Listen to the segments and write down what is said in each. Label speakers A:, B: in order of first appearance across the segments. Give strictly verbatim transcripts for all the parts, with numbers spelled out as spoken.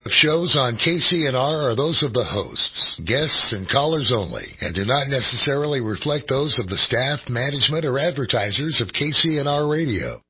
A: Shows on K C N R are those of the hosts, guests, and callers only, and do not necessarily reflect those of the staff, management, or advertisers of K C N R Radio.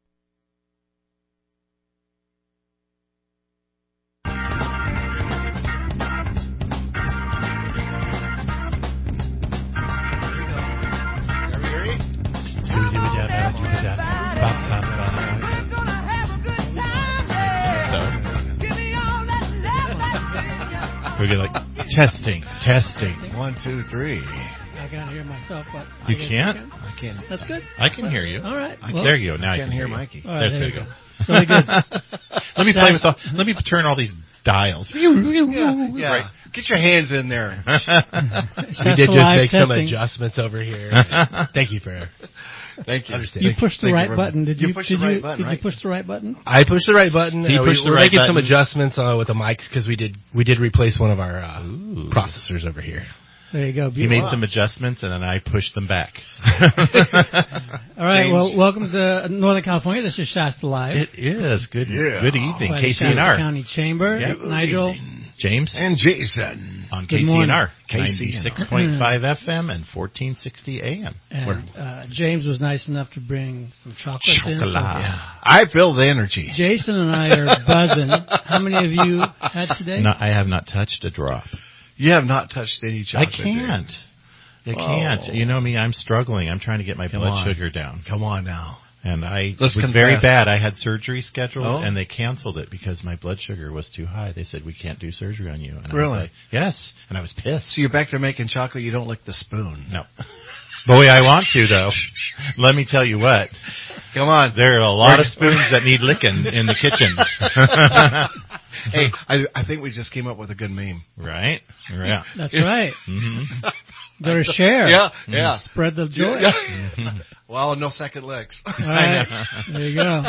B: We get like testing, testing.
C: One, two, three.
D: I can't hear myself, but
B: you
D: I
B: can't.
D: can.
C: I can.
D: That's good.
B: I can hear you.
D: All right.
B: Well, there you go. Now I,
C: I
B: can
C: hear
B: you.
C: Mikey.
D: All right,
B: there
D: there
B: you
D: you
B: go.
D: go. Really good.
B: Let me play with all. Let me turn all these dials.
C: Yeah, yeah. Right. Get your hands in there.
E: We did just make some
D: testing.
E: adjustments over here. Thank you for.
C: Thank you.
D: You pushed the
C: Thank
D: right
C: you
D: button. Did you?
C: You pushed
D: did
C: the right
D: you,
C: button,
D: Did
C: right?
D: you push the right button?
E: I pushed the right button.
B: He
E: uh,
B: pushed
E: we,
B: the
E: we're
B: right
E: making
B: button.
E: some adjustments uh, with the mics because we did we did replace one of our uh, processors over here.
D: There you go.
B: He
D: Beautiful.
B: made some adjustments, and then I pushed them back.
D: All right.
C: James.
D: Well, welcome to Northern California. This is Shasta Live.
B: It is good.
C: Yeah.
B: Good evening,
D: by
B: K
D: the
B: C N R.
D: Shasta County Chamber.
B: Yeah.
D: Nigel.
B: James
C: And Jason.
B: on
D: Good
B: K C N R,
C: morning.
B: ninety-six point five F M and fourteen sixty A M.
D: And uh, James was nice enough to bring some chocolates in. so-
B: Chocolat.
C: I feel the energy.
D: Jason and I are buzzing. How many of you had today?
B: No, I have not touched a drop.
C: You have not touched any
B: I
C: chocolate.
B: can't. I
C: Oh.
B: can't. You know me, I'm struggling. I'm trying to get my
C: Come
B: blood
C: on.
B: sugar down.
C: Come on now.
B: And I
C: Let's
B: was
C: confess.
B: very bad. I had surgery scheduled,
C: Oh.
B: and they canceled it because my blood sugar was too high. They said, we can't do surgery on you. And I
C: Really?
B: was like, yes. And I was pissed.
C: So you're back there making chocolate. You don't lick the spoon.
B: No. Boy, I want to, though. Let me tell you what.
C: Come on.
B: There are a lot of spoons that need licking in the kitchen.
C: Hey, I, I think we just came up with a good meme.
B: Right? Yeah.
D: That's right.
B: hmm
D: Gotta share.
C: Yeah, yeah.
D: Spread the joy.
C: Yeah. Well, no second licks.
D: All right. There you go.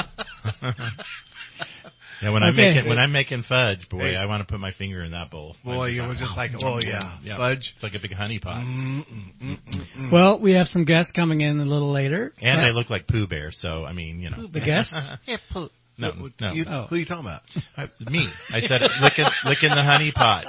B: Yeah, when I'm
D: Okay.
B: making when I'm making fudge, boy,
C: Hey.
B: I want to put my finger in that bowl.
C: Boy,
B: I'm
C: you were just like, oh yeah,
B: yeah,
C: fudge.
B: It's like a big honey pot,
C: Mm, mm, mm, mm, mm.
D: Well, we have some guests coming in a little later.
B: and
D: Uh,
B: they look like Pooh Bear. So I mean, you know,
D: The guests?
C: Yeah, Pooh.
B: no,
C: What-
B: no,
C: you-
D: Oh.
C: Who are you talking about?
B: I, me. I said licking licking the honey pot.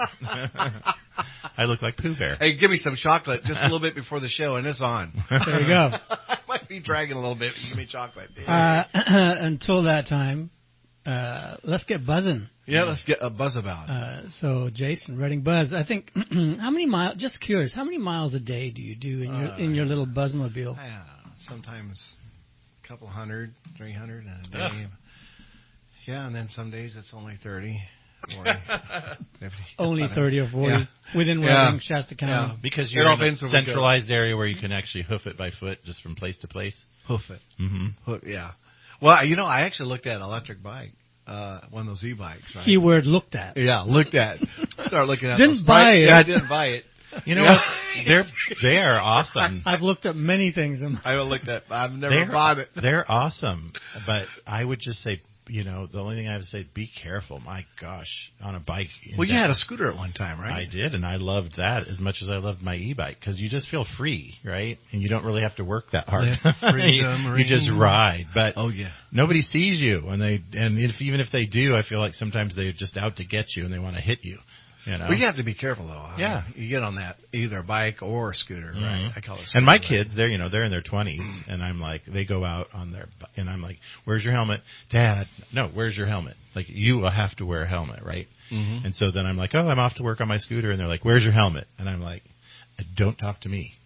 B: I look like Pooh Bear.
C: Hey, give me some chocolate just a little bit before the show, and it's on.
D: There you go.
C: I might be dragging a little bit. Give me chocolate.
D: Uh, until that time, uh, let's get buzzing.
C: Yeah, let's get a buzz about.
D: Uh, so, Jason, Reading Buzz. I think how many miles? Just curious, how many miles a day do you do in your
C: Uh,
D: in your little Buzzmobile?
C: Yeah, sometimes a couple hundred, three hundred in a day. Yeah, and then some days it's only thirty. forty, fifty.
D: Only thirty or forty
C: Yeah.
D: within
C: Yeah.
D: Reading, Shasta County.
C: Yeah.
B: Because
C: It
B: you're
C: all
B: in a
C: depends on where we go.
B: centralized area where you can actually hoof it by foot just from place to place.
C: Hoof it.
B: Mm-hmm.
C: Hoof, yeah. Well, you know, I actually looked at an electric bike, uh, one of those e-bikes, right?
D: Keyword looked at.
C: Yeah, looked at. Started looking at.
D: Didn't
C: those,
D: buy
C: right?
D: it.
C: Yeah, I didn't buy it.
B: You know
C: Yeah.
B: what? They're they are awesome.
D: I've looked at many things. In
C: I looked at. I've never
B: They're,
C: bought it.
B: they're awesome, but I would just say, you know, the only thing I have to say, be careful. My gosh, on a bike.
C: Well, you had a scooter at one time, right?
B: I did, and I loved that as much as I loved my e-bike because you just feel free, right? And you don't really have to work that hard.
C: Let the freedom
B: you, you just
C: ring.
B: ride, but
C: Oh yeah.
B: nobody sees you, and they and if even if they do, I feel like sometimes they're just out to get you and they want to hit you. You know.
C: Well, you have to be careful though.
B: Yeah.
C: You get on that either a bike or a scooter, right?
B: Mhm.
C: I call it. Scooter,
B: And my
C: right?
B: kids, they're you know they're in their twenties, and I'm like, they go out on their, and I'm like, where's your helmet, Dad? No, where's your helmet? Like you have to wear a helmet, right?
C: Mhm.
B: And so then I'm like, oh, I'm off to work on my scooter, and they're like, where's your helmet? And I'm like, don't talk to me.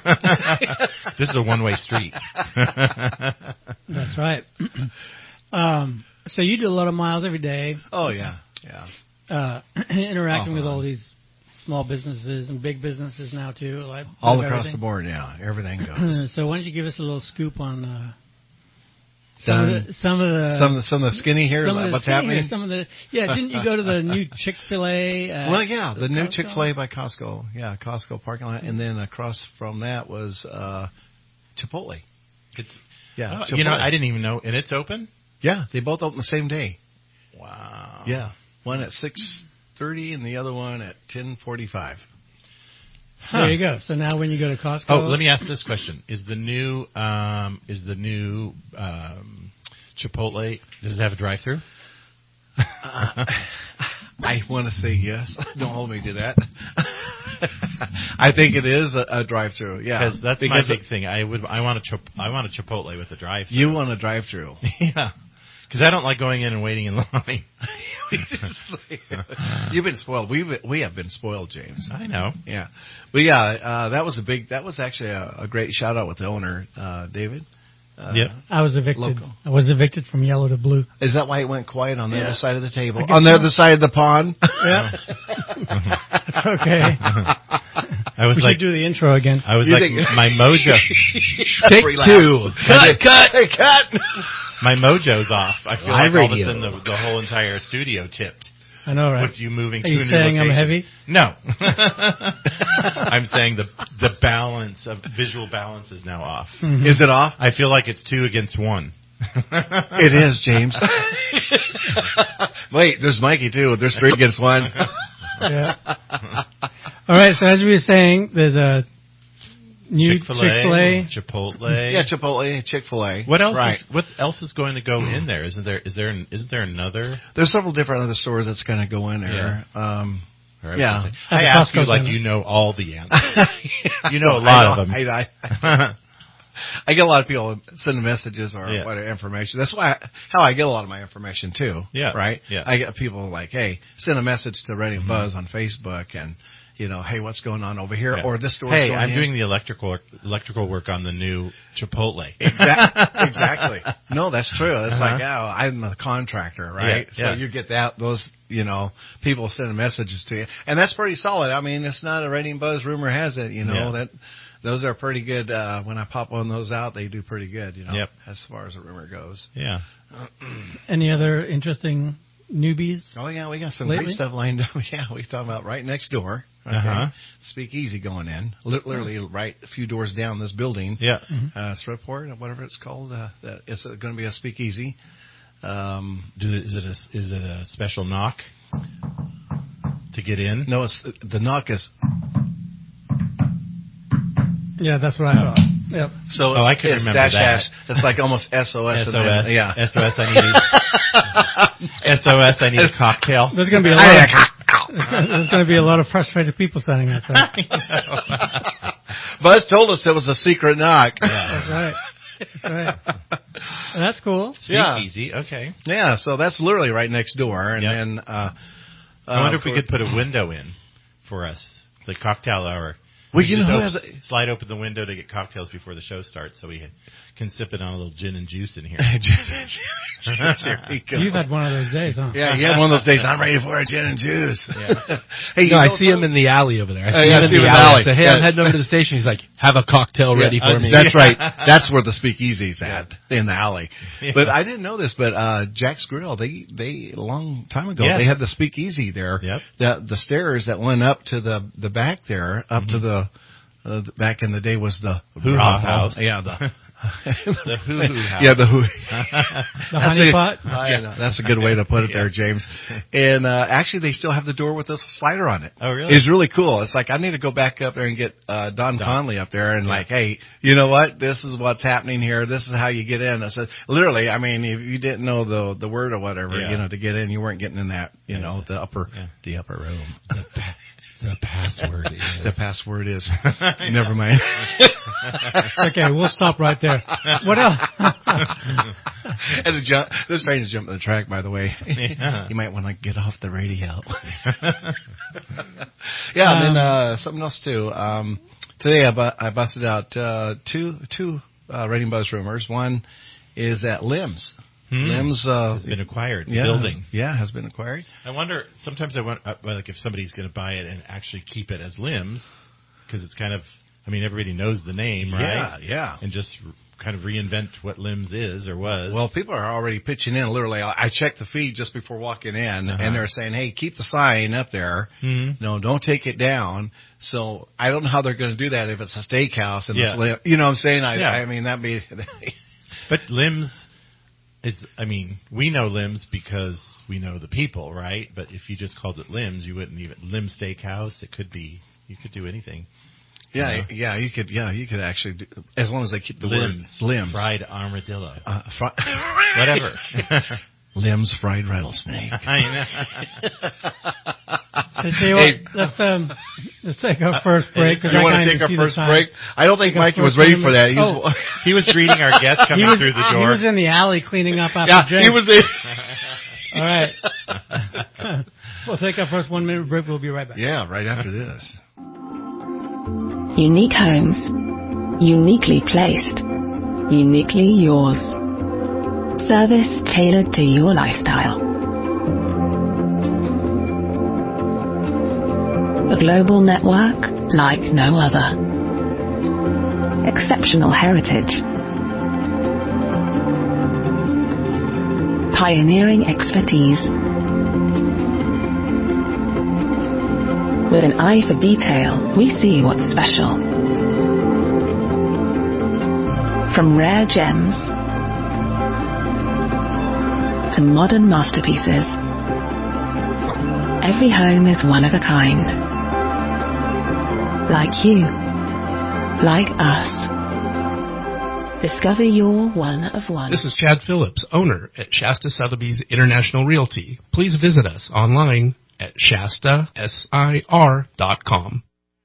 B: This is a one-way street.
D: That's right. um, so you do a lot of miles every day,
C: Oh yeah, yeah.
D: uh, interacting with
C: Uh-huh.
D: all these small businesses and big businesses now too, like
C: All
D: with
C: across
D: everything.
C: the board, yeah. Everything goes.
D: So why don't you give us a little scoop on uh, some,
C: Done.
D: of the, some of the
C: some of the, some of the skinny here.
D: some of the
C: What's
D: skinny
C: happening?
D: here, some of the yeah. Didn't you go to the new Chick Fil A? Uh,
C: Well, yeah, the new
D: Costco?
C: Chick Fil A by Costco, yeah, Costco parking lot, and then across from that was uh, Chipotle.
B: It's,
C: Yeah,
B: oh, you know,
C: Chipotle.
B: I didn't even know, and it's open.
C: Yeah, they both open the same day.
B: Wow.
C: Yeah, one at six thirty and the other one at ten forty-five.
D: There you go. So now when you go to Costco,
B: Oh, let me ask this question: Is the new um, is the new um, Chipotle? Does it have a drive-through?
C: Uh, I want to say yes. Don't hold me to that. I think it is a, a drive-through. Yeah,
B: Because that's
C: because
B: my big thing. I would. I want a. Chip, I want a Chipotle with a drive-through.
C: you want a drive-through.
B: Yeah. Because I don't like going in and waiting in line.
C: You've been spoiled. We we have been spoiled, James.
B: I know.
C: Yeah, but yeah, uh, that was a big. That was actually a, a great shout out with the owner, uh, David. Uh,
B: Yep.
D: I was evicted.
C: Local.
D: I was evicted from yellow to blue.
C: Is that why it went quiet on the
D: Yeah.
C: other side of the table?
D: I guess
C: On the
D: so.
C: other side of the pond?
D: Yeah. It's okay.
B: I was
D: We
B: like,
D: should do the intro again.
B: I was
C: You
B: like,
C: think-
B: my mojo,
E: Take
C: Relax.
E: two.
C: Cut, cut, hey, cut.
B: my mojo's off. I feel
E: Live
B: like all of a
E: radio.
B: sudden the, the whole entire studio tipped
D: I know, right?
B: with you moving
D: Are
B: to
D: you
B: a new
D: saying I'm
B: location.
D: heavy?
B: No. I'm saying the the balance of visual balance is now off.
D: Mhm.
C: Is it off?
B: I feel like it's two against one.
C: It is, James. Wait, there's Mikey too. There's three against one.
D: Yeah. All right. So as we were saying, there's a new
B: Chick-fil-A,
D: Chick-fil-A.
B: Chipotle.
C: Yeah, Chipotle, Chick-fil-A.
B: What else?
C: Right.
B: Is, what else is going to go in there? Isn't there? Is there? An, isn't there another?
C: There's several different other stores that's going to go in there. Um,
B: Or I
C: Yeah.
B: should say-
D: At
B: I
D: the
B: ask you
D: Costco
B: like
D: Center.
B: you know all the answers. You know a lot
C: I
B: of them.
C: I, I, I get a lot of people sending messages or
B: Yeah.
C: whatever information. That's why how I get a lot of my information too.
B: Yeah.
C: Right.
B: Yeah.
C: I get people like, hey, send a message to Ready and
B: Mhm.
C: Buzz on Facebook, and you know, hey, what's going on over here,
B: Yeah.
C: or this store's
B: Hey,
C: going
B: I'm
C: in.
B: doing the electrical work, electrical work on the new Chipotle.
C: Exactly. Exactly. No, that's true. It's
B: Uh-huh.
C: like, oh, I'm a contractor, right?
B: Yeah,
C: So
B: yeah.
C: you get that, those, you know, people sending messages to you. And that's pretty solid. I mean, it's not a Rating Buzz, rumor has it, you know,
B: Yeah.
C: that those are pretty good. Uh, when I pop one of those out, they do pretty good, you know,
B: Yep.
C: as far as the rumor goes.
B: Yeah.
D: Any other interesting newbies?
C: Oh, yeah, we got some
D: Lately?
C: great stuff lined up. Yeah, we talking about right next door. Okay.
B: Uh-huh.
C: Speakeasy going in. Literally right a few doors down this building.
B: Yeah.
C: Uh, Shreveport, or whatever it's called. Uh, that- it's going to be a speakeasy. Um,
B: Do, is it a is it a special knock to get in?
C: no, it's the knock is
D: Yeah, that's what I thought. Yep.
C: so.
B: Oh,
C: it's,
B: I could
C: it's
B: remember
C: dash
B: that.
C: dash. It's like almost S O S.
B: S
C: and
B: O S.
C: then- yeah.
B: S O S. I need. S O S. I need a cocktail.
D: There's going to be a lot. Of, there's going to be a lot of frustrated people standing outside.
C: Buzz told us it was a secret knock.
D: That's right. That's right. And that's cool.
C: Yeah.
B: Speakeasy. Okay.
C: Yeah, so that's literally right next door, and
B: Yep.
C: then uh,
B: I wonder
C: uh,
B: if we
C: for-
B: could put a window in for us, the cocktail hour.
C: Well,
B: We
C: you
B: just
C: know who
B: op-
C: has a-
B: slide open the window to get cocktails before the show starts, so we can sip it on a little gin and juice in here.
C: There we go.
D: You've had one of those days, huh?
C: Yeah, you had one of those days. I'm ready for a gin and juice.
B: Yeah.
C: Hey, you
E: No,
C: know
E: I see him
C: something?
E: in the alley over there. I
C: Uh,
E: see
C: yeah,
E: him
C: I
E: in
C: see him
E: the
C: in the
E: alley.
C: alley.
E: I say, hey,
C: Yeah.
E: I'm heading over to the station. He's like, have a cocktail ready
B: uh,
E: for me.
C: That's right. That's where the speakeasy's at, in the alley.
B: Yeah.
C: But I didn't know this, but uh Jack's Grill, they they a long time ago
B: Yes.
C: they had the speakeasy there.
B: Yep.
C: The the stairs that went up to the the back there, up to the uh, back in the day was the
B: Hoo-ha
C: brothel.
B: house.
C: Yeah, the
B: The hoo-hoo house.
C: Yeah, the hoo.
D: The
C: That's
D: honey
C: a-
D: pot.
C: I know. That's a good way to put it there, James. And uh, actually, they still have the door with the slider on it.
B: Oh, really?
C: It's really cool. It's like I need to go back up there and get uh, Don,
B: Don.
C: Conley up there and like, hey, you know what? This is what's happening here. This is how you get in. I said, literally. I mean, if you didn't know the the word or whatever,
B: Yeah.
C: you know, to get in, you weren't getting in that, you
B: Yeah.
C: know, the upper
B: Yeah.
C: the upper room.
B: The, pa- the password is.
C: The password is. Never mind.
D: Okay, we'll stop right there. What else?
C: And the jump, this train is jumping the track, by the way.
B: Yeah.
C: You might want to get off the radio. Yeah, and then uh, something else too. Um, today I, bu- I busted out uh, two two uh, Rating Buzz rumors. One is that Limbs.
B: Hmm.
C: Limbs uh,
B: Has been acquired. The
C: yeah,
B: building.
C: yeah, has been acquired.
B: I wonder. Sometimes I wonder, uh, like, if somebody's going to buy it and actually keep it as Limbs, because it's kind of. I mean, everybody knows the name, right?
C: Yeah, yeah.
B: And just r- kind of reinvent what Limbs is or was.
C: Well, people are already pitching in. Literally, I I checked the feed just before walking in,
B: Uh-huh.
C: and they're saying, "Hey, keep the sign up there.
B: Mhm.
C: No, don't take it down." So I don't know how they're going to do that if it's a steakhouse and
B: Yeah.
C: it's lim- you know what I'm saying? I,
B: Yeah.
C: I mean that'd be.
B: But Limbs is. I mean, we know Limbs because we know the people, right? But if you just called it Limbs, you wouldn't even Limbs Steakhouse. It could be. You could do anything.
C: Yeah,
B: Yeah.
C: yeah, you could. Yeah, you could actually, do, as long as they keep the
B: Limbs.
C: word limbs.
B: Fried armadillo.
C: Uh, fri-
B: Whatever.
C: Lim's fried rattlesnake.
B: I know.
D: I tell you what,
C: Hey.
D: let's um, let's take our first break. 'cause
C: You
D: I
C: want
D: can't
C: to take
D: even
C: our
D: see the
C: first
D: time.
C: break? I don't think
D: Take our
C: Mikey was
D: first
C: ready
D: minute.
C: for that. He was,
D: Oh.
B: He was greeting our guests coming
D: He was,
B: through the
D: he
B: door.
D: was in the alley cleaning up after
C: yeah,
D: James.
C: he was in.
D: All right. We'll take our first one minute break. We'll be right back.
C: Yeah, right after this.
F: Unique homes. Uniquely placed. Uniquely yours. Service tailored to your lifestyle. A global network like no other. Exceptional heritage. Pioneering expertise. With an eye for detail, we see what's special. From rare gems to modern masterpieces, every home is one of a kind. Like you. Like us. Discover your one of one.
E: This is Chad Phillips, owner at Shasta Sotheby's International Realty. Please visit us online at Shasta S I R dot com.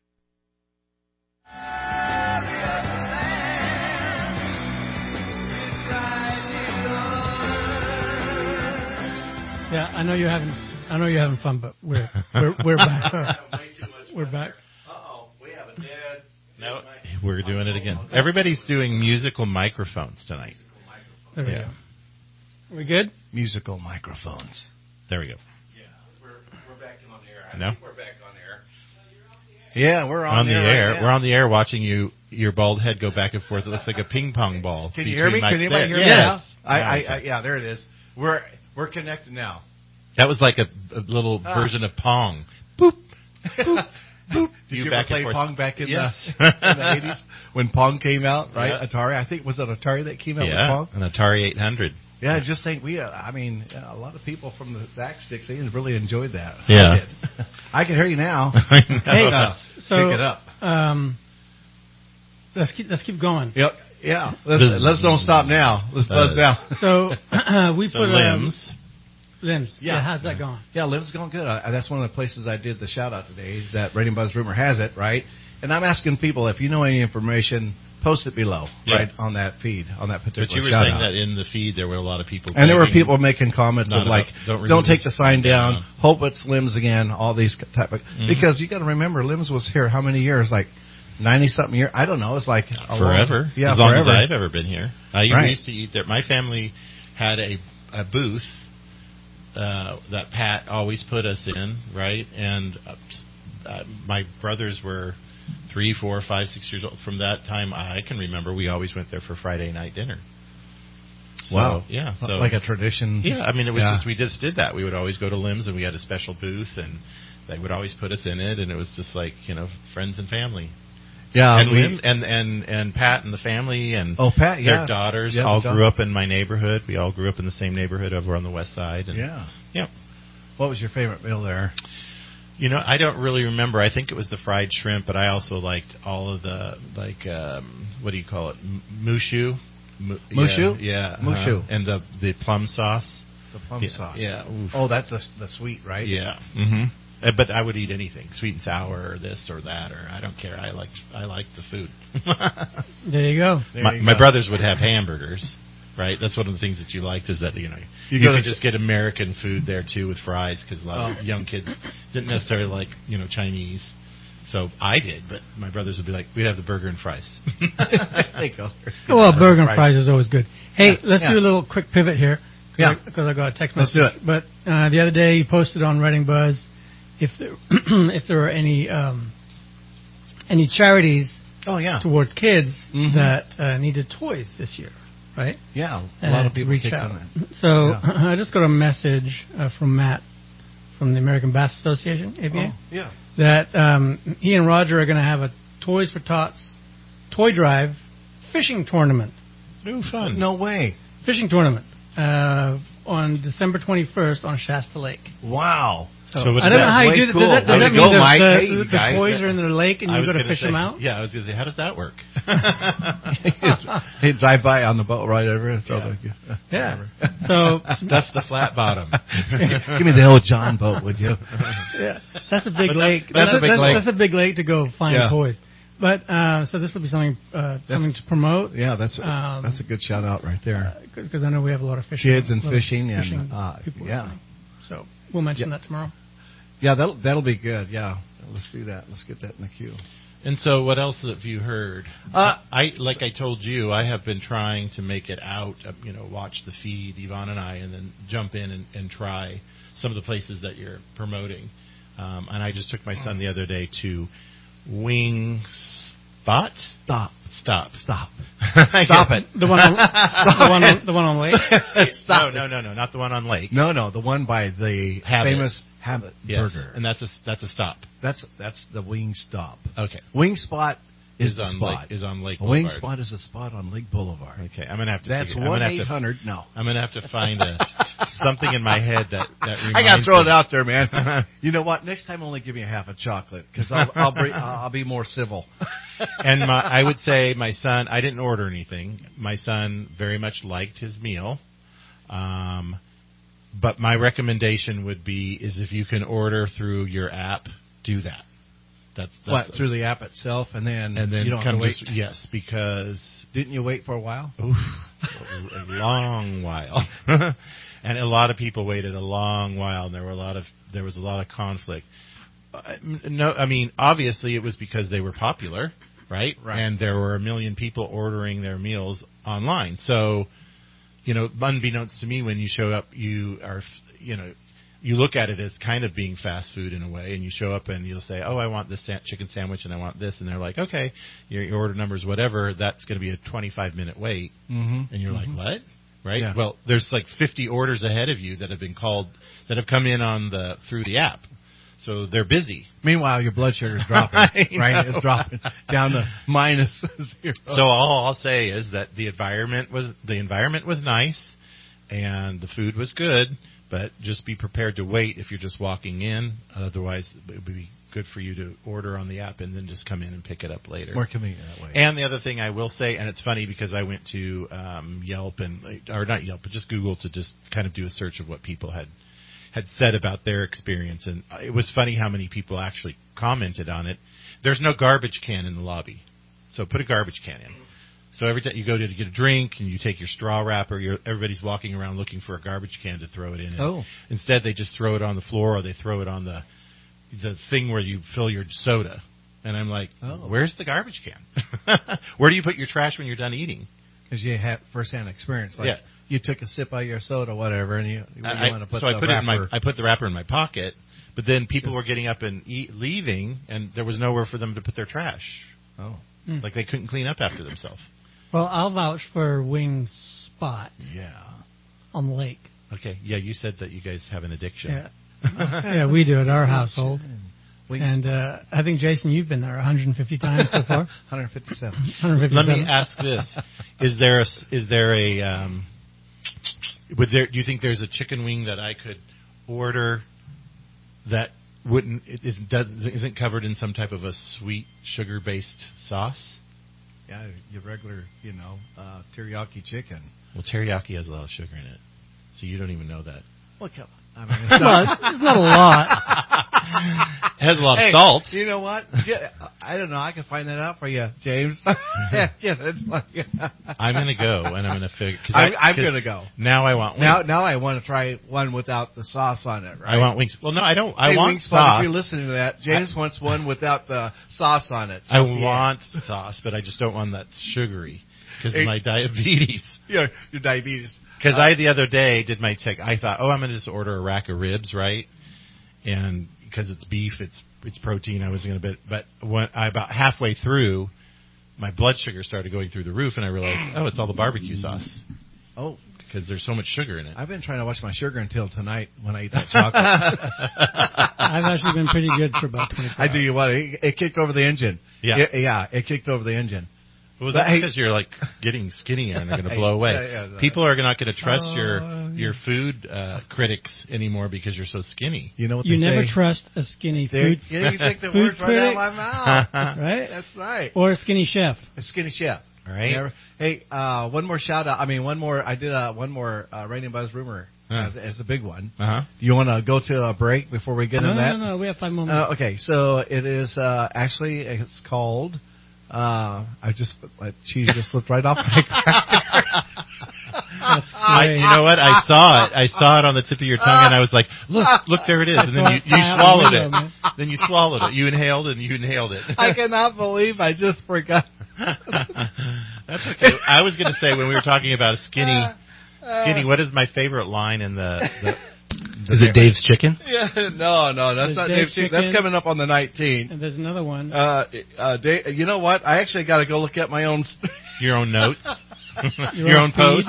D: Yeah, I know you're having I know you're having fun, but we're we're we're back. We're back.
C: Uh-oh, we have a dead...
B: No, we're doing it again. Everybody's doing musical microphones tonight.
D: There we
B: Yeah.
D: go. We good?
C: Musical microphones.
B: There we go.
C: Yeah, we're, we're back on the air. I
B: No?
C: think we're back on air. Yeah, we're on,
B: On the
C: air.
B: air,
C: right now.
B: we're on the air watching you. Your bald head go back and forth. It looks like a ping pong ball.
C: Can you hear me?
B: between
C: Can
B: my-
C: anybody hear
B: Yes.
C: me now? I,
B: Now
C: I,
B: it's
C: I,
B: like-
C: yeah, there it is. We're we're connected now.
B: That was like a, a little
C: Ah.
B: version of Pong. Boop, boop, boop.
C: Did you,
B: You
C: ever
B: back and
C: play
B: forth.
C: Pong back in,
B: Yes.
C: the, in the eighties when Pong came out, right?
B: Yeah.
C: Atari. I think, was it Atari that came out
B: Yeah,
C: with Pong?
B: an Atari eight hundred.
C: Yeah, just saying, we, uh, I mean, uh, a lot of people from the back sticks, they really enjoyed that.
B: Yeah.
C: I, did. I can hear you now.
B: I know.
D: Hey,
C: Uh,
D: so
C: pick it up.
D: Um, let's keep let's keep going.
C: Yep. Yeah. Let's,
B: This-
C: let's don't stop now. Let's buzz
B: Uh,
C: now.
D: So we
B: So
D: put
B: limbs.
D: Um, limbs. Yeah.
C: Yeah.
D: How's that going?
C: Yeah, Liv's going good. I, that's one of the places I did the shout out today. That Rating Buzz Rumor has it, right? And I'm asking people if you know any information, post it below,
B: Yeah.
C: right on that feed, on that particular
B: But you were
C: shout
B: saying
C: out.
B: that in the feed there were a lot of people.
C: And there were
B: begging-
C: people making comments
B: Not
C: of like,
B: about- don't
C: don't,
B: remove
C: take the
B: this
C: sign down,
B: down.
C: hope it's Limbs again, all these type of,
B: Mhm.
C: because you got to remember, Limbs was here how many years? Like ninety something years? I don't know. It's like a
B: forever.
C: Long, yeah,
B: as long
C: forever.
B: as I've ever been here. I
C: Right.
B: used to eat there. My family had a a booth uh, that Pat always put us in, right? And uh, uh, my brothers were three, four, five, six years old. From that time, I can remember we always went there for Friday night dinner. So,
C: Wow.
B: Yeah. So
C: like a tradition.
B: yeah, I mean, it was
C: Yeah.
B: just we just did that. We would always go to Limbs, and we had a special booth, and they would always put us in it, and it was just like you know friends and family.
C: Yeah.
B: and
C: we-
B: Lim, and and and Pat and the family and
C: oh, Pat, yeah.
B: their daughters
C: Yeah, the
B: all
C: daughters.
B: grew up in my neighborhood. We all grew up in the same neighborhood over on the west side. And,
C: Yeah.
B: yeah.
C: What was your favorite meal there?
B: You know, I don't really remember. I think it was the fried shrimp, but I also liked all of the like um, what do you call it, M- mushu. Mu-
C: Mushu?
B: Yeah, yeah
C: Mushu.
B: uh-huh. And the the plum sauce.
C: The plum
B: yeah,
C: sauce.
B: Yeah. Oof.
C: Oh, that's the, the sweet, right?
B: Yeah. Mm-hmm. Uh, but I would eat anything, sweet and sour, or this or that, or I don't care. I like I like the food.
D: There you go.
C: There
B: my,
C: you
B: my
C: go.
B: brothers would have hamburgers, right? That's one of the things that you liked is that you know
C: You
B: you,
C: go
B: could
C: to-
B: just get American food there too with fries because a lot
C: Oh.
B: of young kids didn't necessarily like you know Chinese. So I did, but my brothers would be like, we'd have the burger and fries.
C: They go.
D: Well, burger and fries is always good. Hey,
C: Yeah,
D: let's
C: yeah.
D: do a little quick pivot here.
C: Yeah.
D: Because I got a text
C: Let's
D: message.
C: do it.
D: But uh, the other day you posted on Reading Buzz if there, if there were any um, any charities
C: Oh, yeah.
D: towards kids
C: Mhm.
D: that uh, needed toys this year, right?
C: Yeah. A lot
D: Uh,
C: of
D: to
C: people
D: reach
C: kicked
D: out.
C: on that.
D: So
C: Yeah.
D: I just got a message uh, from Matt from the American Bass Association, A B A,
C: Oh, yeah.
D: that um, he and Roger are going to have a Toys for Tots toy drive fishing tournament.
B: Ooh, fun.
C: No way.
D: Fishing tournament uh, on December twenty-first on Shasta Lake.
C: Wow.
D: So,
B: So what
D: I
B: does
D: don't know
B: that-
D: how you
C: way
D: do that.
C: cool.
D: Does that, does
C: Way
D: that
C: to
D: mean
C: go,
D: the,
C: Mike.
D: the,
C: Hey, you
D: the
C: guys.
D: toys are in the lake and
B: I
D: you
B: was
D: go to
B: gonna
D: fish
B: say,
D: them out?
B: Yeah, I was going to say, how does that work?
C: He'd drive by on the boat right over and throw
B: Yeah.
C: the.
D: Yeah. So
B: That's the flat bottom.
C: Give me the old John boat, would you?
D: yeah, that's a big
B: But
D: lake.
B: that's-
D: That's,
C: that's
D: a
C: a big
D: that's,
C: lake.
D: that's a big lake to go find
C: Yeah.
D: toys. But uh, so this will be something uh, something to promote.
C: Yeah, that's
D: Um,
C: that's a good shout out right there.
D: Because I know we have a lot of fishing
C: Kids and
D: a lot of
C: fishing and, uh,
D: people
C: yeah.
D: listening. So we'll mention
C: Yeah.
D: that tomorrow.
C: Yeah, that'll that'll be good. Yeah, let's do that. Let's get that in the queue.
B: And so, what else have you heard?
C: Uh,
B: I like I told you, I have been trying to make it out. uh, You know, watch the feed, Yvonne and I, and then jump in and, and try some of the places that you're promoting. Um, and I just took my son the other day to Wing Spot.
C: Stop.
B: Stop.
C: Stop.
B: Stop
C: it.
D: The one on the one on, the one on lake.
C: Stop
B: no, no, no, no, not the one on Lake.
C: No, no, the one by the
B: Habit.
C: famous Habit
B: Yes,
C: Burger.
B: and that's a that's a stop.
C: That's that's the Wing Stop.
B: Okay,
C: Wing Spot is,
B: is
C: the
B: on
C: spot.
B: Lake is on Lake.
C: A Wing
B: Boulevard.
C: Spot is a spot on Lake Boulevard.
B: Okay, I'm gonna have to.
C: That's
B: figure, I'm
C: one
B: gonna
C: eight
B: have to.
C: hundred. No,
B: I'm gonna have to find a something in my head that that reminds
C: I gotta throw
B: me.
C: it out there, man. You know what? Next time, only give me a half a chocolate because I'll I'll, bring, I'll be more civil.
B: And my, I would say my son. I didn't order anything. My son very much liked his meal. Um, but my recommendation would be is if you can order through your app, do that. That's, that's
C: What through the app itself, and then
B: and then
C: you don't have
B: come
C: to wait.
B: just yes because
C: Didn't you wait for a while?
B: oof, a long while, and a lot of people waited a long while, and there were a lot of there was a lot of conflict. Uh, no, I mean obviously it was because they were popular, right?
C: Right.
B: And there were a million people ordering their meals online. So, you know, unbeknownst to me, when you show up, you are, you know, you look at it as kind of being fast food in a way, and you show up and you'll say, oh, I want this sa- chicken sandwich and I want this, and they're like, okay, your, your order number's whatever, that's going to be a twenty-five minute wait.
C: Mm-hmm.
B: And you're like, what? Right?
C: Yeah.
B: Well, there's like fifty orders ahead of you that have been called, that have come in on the, through the app. So they're busy.
C: Meanwhile, your blood sugar's dropping,
B: I
C: right?
B: know.
C: It's dropping down to minus zero.
B: So all I'll say is that the environment was the environment was nice, and the food was good. But just be prepared to wait if you're just walking in. Otherwise, it would be good for you to order on the app and then just come in and pick it up later.
C: More convenient that way.
B: And the other thing I will say, and it's funny because I went to um, Yelp and or not Yelp, but just Google to just kind of do a search of what people had had said about their experience, and it was funny how many people actually commented on it. There's no garbage can in the lobby, so put a garbage can in. So every time you go to get a drink and you take your straw wrapper, you're, everybody's walking around looking for a garbage can to throw it in. And
C: Oh.
B: Instead, they just throw it on the floor or they throw it on the the thing where you fill your soda. And I'm like,
C: Oh.
B: where's the garbage can? Where do you put your trash when you're done eating?
C: Because you had first-hand experience. Like
B: Yeah.
C: you took a sip of your soda, whatever, and you, you
B: I,
C: want to put
B: so
C: the
B: I put it in my
C: wrapper-
B: I put the wrapper in my pocket, but then people
C: Just-
B: were getting up and eat, leaving, and there was nowhere for them to put their trash.
C: Oh,
B: Like they couldn't clean up after themselves.
D: Well, I'll vouch for Wing Spot
C: yeah.
D: on the lake.
B: Okay, yeah, you said that you guys have an addiction.
D: Yeah, yeah, we do at our household.
C: Wings
D: And uh, I think Jason, you've been there one hundred fifty times so far.
C: one fifty-seven.
D: one hundred
B: Let
D: fifty-seven.
B: me ask this: Is there a, is there a um, would there? Do you think there's a chicken wing that I could order that wouldn't it isn't does, isn't covered in some type of a sweet sugar based sauce?
C: Yeah, your regular, you know, uh, teriyaki chicken.
B: Well, teriyaki has a lot of sugar in it, so you don't even know that.
C: Well, come on. I mean, it's
D: It's
C: not,
D: not, it's not a lot.
B: It has a lot
C: Hey,
B: of salt.
C: You know what? Yeah, I don't know. I can find that out for you, James. yeah, it's like,
B: I'm going to go and I'm going to figure. Cause
C: I'm,
B: I,
C: I'm
B: 'cause
C: going to go.
B: Now I want wings.
C: Now, now I want to try one without the sauce on it. Right?
B: I want wings. Well, no, I don't. I
C: hey,
B: want
C: Wingspot,
B: sauce.
C: If you're listening to that, James wants one without the sauce on it.
B: I
C: Saucier.
B: want sauce, but I just don't want that sugary because
C: Hey.
B: of my diabetes.
C: your your diabetes.
B: Because
C: Uh,
B: I the other day did my check. I thought, oh, I'm going to just order a rack of ribs, right? And because it's beef, it's it's protein. I was going to, but but when I about halfway through, my blood sugar started going through the roof, and I realized, oh, it's all the barbecue sauce
C: Oh,
B: because there's so much sugar in it.
C: I've been trying to watch my sugar until tonight when I eat that chocolate.
D: I've actually been pretty good for about twenty-four
C: I do you what? It, it kicked over the engine.
B: Yeah.
C: It, yeah, it kicked over the engine.
B: Well,
C: But
B: that's
C: hey-
B: because you're like getting skinny and they're going to blow away.
C: Yeah, yeah,
B: People are not going to trust
C: Uh,
B: your
C: yeah.
B: your food uh, critics anymore because you're so skinny.
C: You know what
D: You
C: they
D: never
C: say?
D: trust a skinny
C: There-
D: food,
C: yeah, you take the
D: food
C: words right out of
D: critic,
C: my mouth.
D: right?
C: That's right.
D: Or a skinny chef.
C: A skinny chef.
B: All right.
C: Never- Hey, uh, one more shout out. I mean, one more. I did uh, one more uh, Rain and Buzz rumor
B: Huh.
C: as, as a big one.
B: Uh huh.
C: You want to go to a break before we get
D: No,
C: into
D: no,
C: that?
D: no, no. We have five more minutes.
C: Uh, okay, so it is uh, actually it's called. Uh, I just my cheese just slipped right off my cracker.
D: That's
B: I,
D: great.
B: you know what? I saw it. I saw it on the tip of your tongue, and I was like, "Look, look, there it is." And then you, you
D: Fly out the
B: swallowed
D: window,
B: it.
D: man.
B: Then you swallowed it. You inhaled it, and you inhaled it.
C: I cannot believe I just forgot.
B: That's okay. I was going to say when we were talking about skinny, skinny. What is my favorite line in the? the, the
E: Is it Dave's Chicken?
C: Yeah, no, no, that's
D: The
C: not
D: Dave
C: Dave Chicken. That's
D: Chicken.
C: coming up on the nineteenth.
D: And there's another one.
C: Uh, uh, Dave, you know what? I actually got to go look at my own. St-
B: Your own notes,
D: Your
B: your
D: own
B: own posts.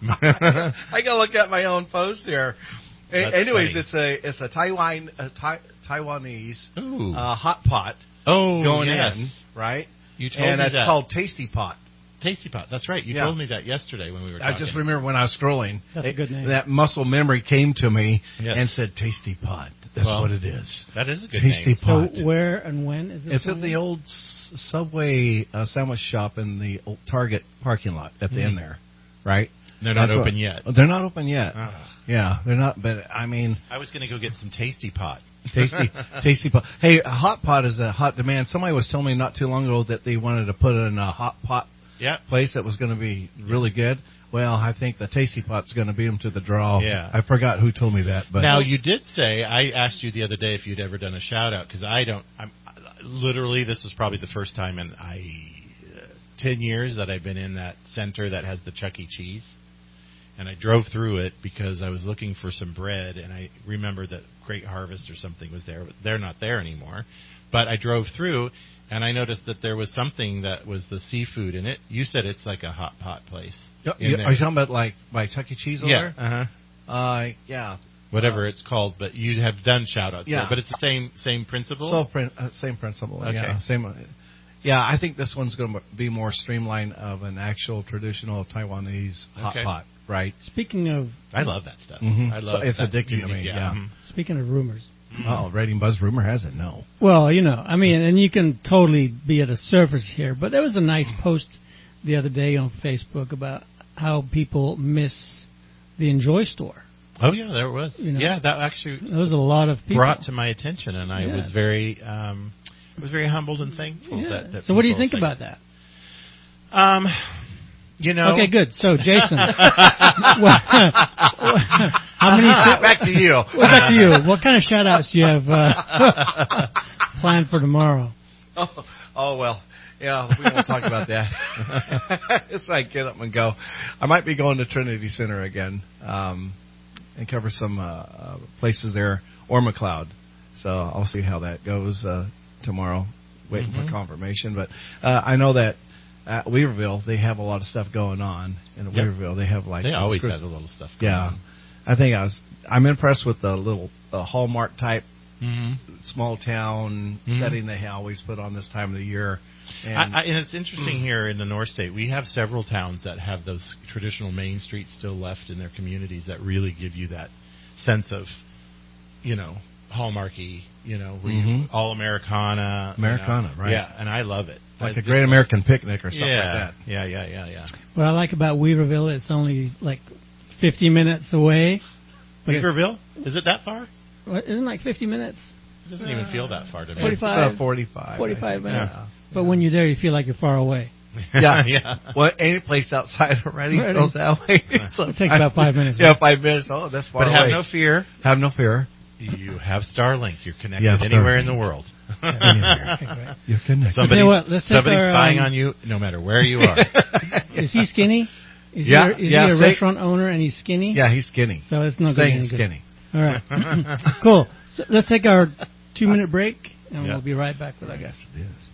C: I got to look at my own post here. A-
B: That's
C: anyways,
B: funny.
C: it's a it's a Taiwan a Tai Taiwanese
B: Ooh.
C: uh, hot pot
B: oh,
C: going
B: yes.
C: in, right?
B: You told
C: And
B: me
C: it's
B: that.
C: called Tasty Pot.
B: Tasty Pot. That's right. You
C: Yeah.
B: told me that yesterday when we were
C: I
B: talking.
C: just remember when I was scrolling,
D: That's a good name.
C: that muscle memory came to me
B: Yes.
C: and said Tasty Pot. That's
B: Well,
C: what it is.
B: That is a good
C: Tasty
B: name.
D: so
C: Pot.
D: where and when is this?
C: It's at
D: going
C: the
D: on?
C: old S- Subway uh, sandwich shop in the old Target parking lot at the
B: Mhm.
C: end there, right?
B: They're not
C: That's
B: open
C: what-
B: yet.
C: They're not open yet.
B: Ah.
C: Yeah, they're not. But I mean,
B: I was going to go get some Tasty Pot.
C: tasty, tasty pot. Hey, a hot pot is a hot demand. Somebody was telling me not too long ago that they wanted to put in a hot pot
B: Yeah.
C: place that was going to be really good. Well, I think the Tasty Pot's going to beat them to the draw.
B: Yeah.
C: I forgot who told me that, but
B: Now you did say I asked you the other day if you'd ever done a shout out because I don't. I'm literally this was probably the first time in I uh, ten years that I've been in that center that has the Chuck E. Cheese, and I drove through it because I was looking for some bread, and I remembered that Great Harvest or something was there. But they're not there anymore. But I drove through, and I noticed that there was something that was the seafood in it. You said it's like a hot pot place.
C: Yep.
B: in
C: You-
B: there.
C: are you talking about like by Chuck E. Cheese over
B: Yeah.
C: there?
B: Uh huh.
C: Uh, yeah.
B: Whatever it's called, but you have done shout outs.
C: Yeah.
B: there, but it's the same same principle.
C: So prin- uh, same principle.
B: Okay.
C: Yeah. Same. uh, Yeah, I think this one's going to be more streamlined of an actual traditional Taiwanese hot
B: Okay.
C: pot, right?
D: Speaking of
B: I love that stuff.
C: Mhm.
B: I love
C: So it's
B: that
C: addicting to
B: unique-
C: me, yeah.
B: mhm.
D: speaking of rumors.
C: Oh, Rating Buzz rumor has it? No.
D: Well, you know, I mean, and you can totally be at a surface here, but there was a nice post the other day on Facebook about how people miss the Enjoy store.
B: Oh yeah, there it was.
D: You know,
B: yeah, that actually
D: There was a lot of people.
B: brought to my attention, and I
D: Yeah.
B: was very, um, I was very humbled and thankful.
D: Yeah.
B: That, that
D: so what do you
B: people
D: think
B: say-
D: about that?
B: Um, you know.
D: Okay, good. So, Jason, what- how many?
C: Back to you.
D: Well, back to you. What kind of shout outs do you have uh, planned for tomorrow?
C: Oh, oh well, yeah, we won't talk about that. It's like get up and go. I might be going to Trinity Center again um, and cover some uh, uh, places there, or McLeod. So I'll see how that goes uh, tomorrow. Waiting
B: Mhm.
C: for confirmation, but uh, I know that at Weaverville they have a lot of stuff going on. In
B: Yep.
C: Weaverville, they have like
B: They
C: this
B: always
C: Chris-
B: have a little stuff. Going
C: yeah. I think I was. I'm impressed with the little uh, Hallmark type
B: Mm-hmm.
C: small town
B: Mhm.
C: setting they always put on this time of the year. And
B: I, I, and it's interesting here in the North State. We have several towns that have those traditional main streets still left in their communities that really give you that sense of, you know, hallmarky, you know, where you,
C: Mhm.
B: all Americana. you
C: Americana,
B: know.
C: right.
B: Yeah, and I love it.
C: like
B: I
C: a
B: just-
C: Great American Picnic or something
B: yeah,
C: like that.
B: Yeah, yeah, yeah, yeah.
D: What I like about Weaverville, it's only like fifty minutes away. But it-
B: Weaverville? Is it that far?
D: what, isn't it like fifty minutes?
B: It doesn't even feel that far to me.
C: It's
D: forty-five.
C: about forty-five.
D: forty-five
C: I think.
D: minutes.
C: Yeah.
D: But when you're there, you feel like you're far away.
C: Yeah,
B: yeah.
C: Well, any place outside already
D: Reading.
C: feels that way. So
D: It takes about five minutes,
C: Yeah,
D: right?
C: five minutes. Oh, that's far
B: But have
C: away.
B: no fear.
C: have no fear.
B: You have Starlink. You're connected
C: Yeah,
B: anywhere
C: Starlink.
B: in the world.
D: Okay, great.
C: You're connected.
B: Somebody,
D: You know what, let's take
B: somebody's
D: our,
B: spying
D: um,
B: on you no matter where you are.
D: Is he skinny? Is
C: Yeah,
D: he a, is
C: yeah,
D: he a
C: say-
D: restaurant owner and he's skinny?
C: Yeah, he's skinny.
D: So it's not
C: Saying
D: going
C: he's
D: to
C: skinny.
D: All right. Cool. So let's take our two minute break and
B: Yeah.
D: we'll be right back with our guest.
C: Yes.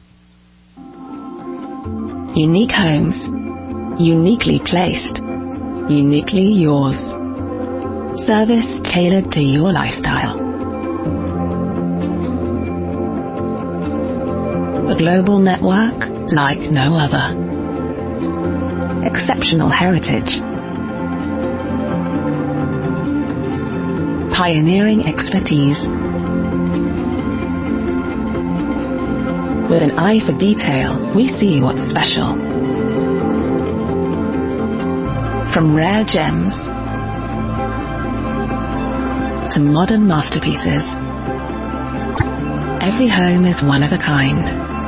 F: Unique homes. Uniquely placed. Uniquely yours. Service tailored to your lifestyle. A global network like no other. exceptional heritage. Pioneering expertise. With an eye for detail, we see what's special. From rare gems to modern masterpieces, every home is one of a kind.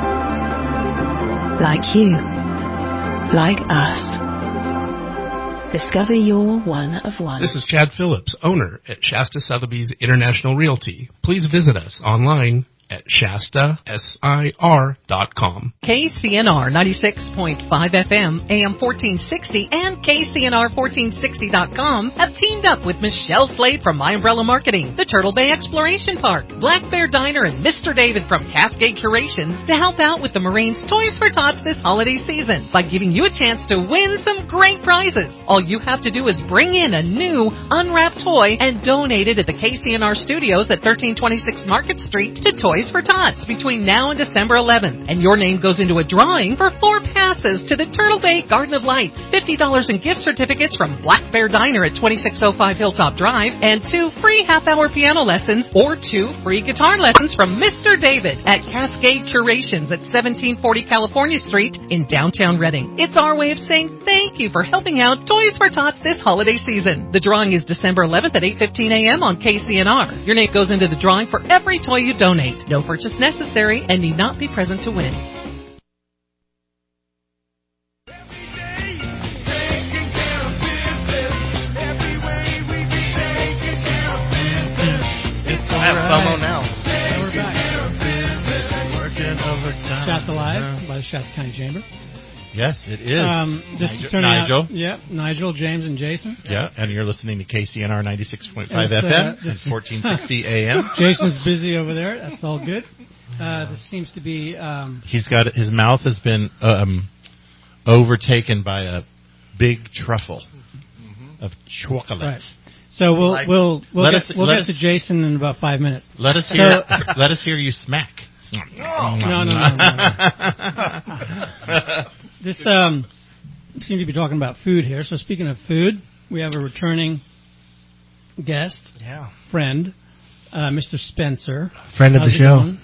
F: Like you. Like us. Discover your one of one.
E: This is Chad Phillips, owner at Shasta Sotheby's International Realty. Please visit us online at Shasta S I R dot com.
G: K C N R ninety-six point five F M, A M fourteen sixty, and K C N R fourteen sixty dot com have teamed up with Michelle Slade from My Umbrella Marketing, the Turtle Bay Exploration Park, Black Bear Diner, and Mister David from Cascade Curations to help out with the Marines Toys for Tots this holiday season by giving you a chance to win some great prizes. All you have to do is bring in a new unwrapped toy and donate it at the K C N R studios at thirteen twenty-six Market Street to Toys for Tots between now and December eleventh. And your name goes into a drawing for four passes to the Turtle Bay Garden of Light, fifty dollars in gift certificates from Black Bear Diner at twenty-six oh five Hilltop Drive, and two free half-hour piano lessons or two free guitar lessons from Mister David at Cascade Curations at seventeen forty California Street in downtown Redding. It's our way of saying thank you for helping out Toys for Tots this holiday season. The drawing is December eleventh at eight fifteen a m on K C N R. Your name goes into the drawing for every toy you donate. No purchase necessary and need not be present to win.
C: I have FOMO now.
D: And we're back.
B: Working overtime.
D: Shasta Live by the Shasta County Chamber.
B: Yes, it is.
D: Um, this
B: Nigel,
D: is turning
B: Nigel.
D: Out, yeah, Nigel, James, and Jason.
B: Yeah, and you're listening to K C N R ninety-six point five
D: It's,
B: F M
D: uh,
B: and
D: this-
B: fourteen sixty A M.
D: Jason's busy over there. That's all good. Uh, this seems to be. Um,
B: He's got his mouth has been um, overtaken by a big truffle of chocolate.
D: right. So we'll
C: Like-
D: we'll we'll
B: Let
D: get,
B: us-
D: we'll
B: let
D: get to
B: us-
D: Jason in about five minutes.
B: Let us hear. let us hear you smack.
D: No, no, no, no. no. This um, seem to be talking about food here. So speaking of food, we have a returning guest,
C: Yeah.
D: friend, uh, Mister Spencer.
C: Friend of
D: How's
C: the
D: it
C: show.
D: going?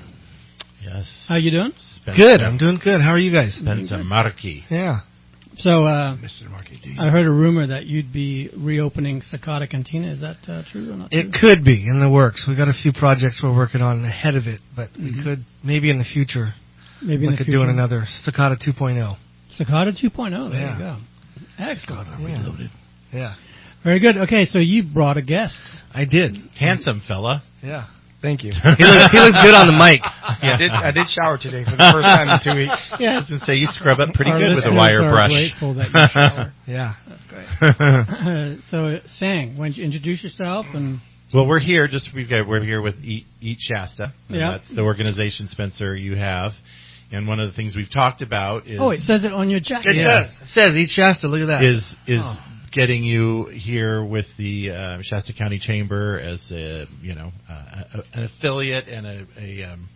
B: Yes.
D: How you doing?
B: Spencer,
C: Good. I'm doing good. How are you guys?
B: Spencer Markey.
C: Yeah.
D: So uh,
C: Mister Markey G.
D: I heard a rumor that you'd be reopening Cicada Cantina. Is that uh, true or not?
C: It
D: true?
C: could be in the works. We got a few projects we're working on ahead of it, but
D: Mhm.
C: we could maybe in the future
D: Maybe in
C: look
D: the
C: at
D: future.
C: doing another Cicada two point oh.
D: Cicada two point oh. There
C: Yeah.
D: you go. Excellent.
C: Reloaded. Yeah.
D: Very good. Okay, so you brought a guest.
C: I did.
B: Handsome fella.
C: Yeah.
H: Thank you.
C: He looks, he looks good on the mic.
H: I did. I did shower today for the first time in two weeks.
B: Yeah, I was going to say you scrub up pretty
D: Our
B: good with a
D: listeners
B: wire
D: are
B: brush.
D: grateful that you shower.
C: Yeah.
D: That's great. Uh, so, Sang, why don't you introduce yourself and
B: Well, we're here. Just we've got we're here with Eat, Eat Shasta. And
D: Yeah.
B: That's the organization, Spencer. You have, and one of the things we've talked about is
D: oh, it says it on your jacket.
C: It does. It says Eat Shasta. Look at that.
B: is is
C: Oh.
B: getting you here with the uh, Shasta County Chamber as a you know uh, a, an affiliate and a, a, um,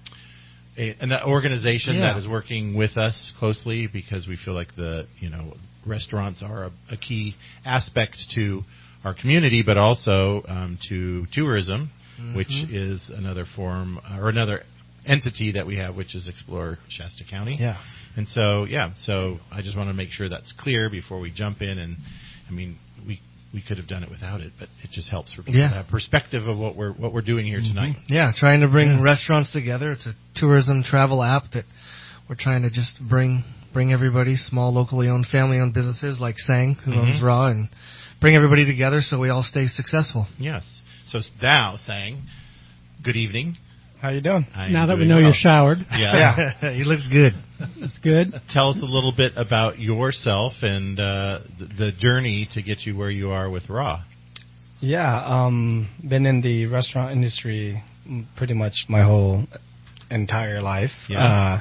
B: a an organization
C: Yeah.
B: that is working with us closely because we feel like the you know restaurants are a, a key aspect to our community, but also um, to tourism,
C: Mhm.
B: which is another form uh, or another entity that we have, which is Explore Shasta County.
C: Yeah.
B: And so, yeah, so I just want to make sure that's clear before we jump in. And, I mean, we we could have done it without it, but it just helps for people
C: Yeah.
B: to have perspective of what we're what we're doing here tonight.
C: Yeah, trying to bring
B: Yeah.
C: restaurants together. It's a tourism travel app that we're trying to just bring bring everybody, small locally owned, family owned businesses like Sang, who
B: Mhm.
C: owns Raw, and bring everybody together so we all stay successful.
B: Yes. So now, saying, good evening.
H: How you doing?
B: I am
D: Now that we
B: doing
D: know
B: well.
D: you're showered,
B: Yeah.
C: Yeah, he looks good.
D: that's good.
B: Tell us a little bit about yourself and uh, the, the journey to get you where you are with Raw.
H: Yeah, um, been in the restaurant industry mm, pretty much my whole entire life.
B: Yeah.
H: Uh,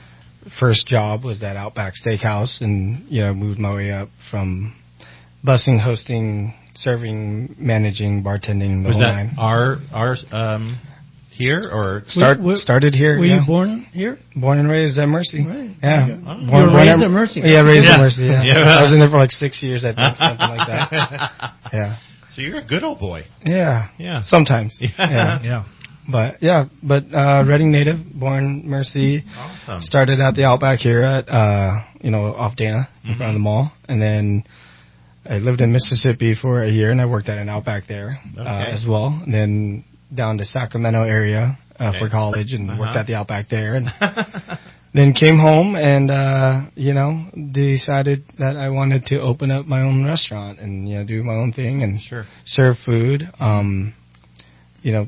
H: first job was at Outback Steakhouse, and you know moved my way up from busing, hosting, serving, managing, bartending. The
B: Was
H: whole
B: that
H: nine.
B: our our um, here or
H: Start,
D: Were- were-
H: started here.
D: Were
H: yeah.
D: you born here?
H: Born and raised at Mercy.
D: Right.
H: Yeah.
D: You
H: Born,
D: were
H: born
D: raised at Mercy.
H: Yeah, raised
B: Yeah.
H: at Mercy. Yeah.
B: Yeah.
H: I was in there for like six years, I think, something like that. Yeah.
B: So you're a good old boy.
H: Yeah.
B: Yeah.
H: Sometimes.
B: Yeah.
H: Yeah.
C: Yeah.
H: But yeah, but uh Reading native, born Mercy.
B: Awesome.
H: Started at the Outback here at uh you know, off Dana in
B: Mhm.
H: front of the mall. And then I lived in Mississippi for a year and I worked at an Outback there uh,
B: Okay.
H: as well. And then down to Sacramento area uh,
B: Okay.
H: for college and
B: Uh-huh.
H: worked at the Outback there and then came home and uh you know, decided that I wanted to open up my own restaurant and you know, do my own thing and
B: Sure.
H: serve food. Um you know,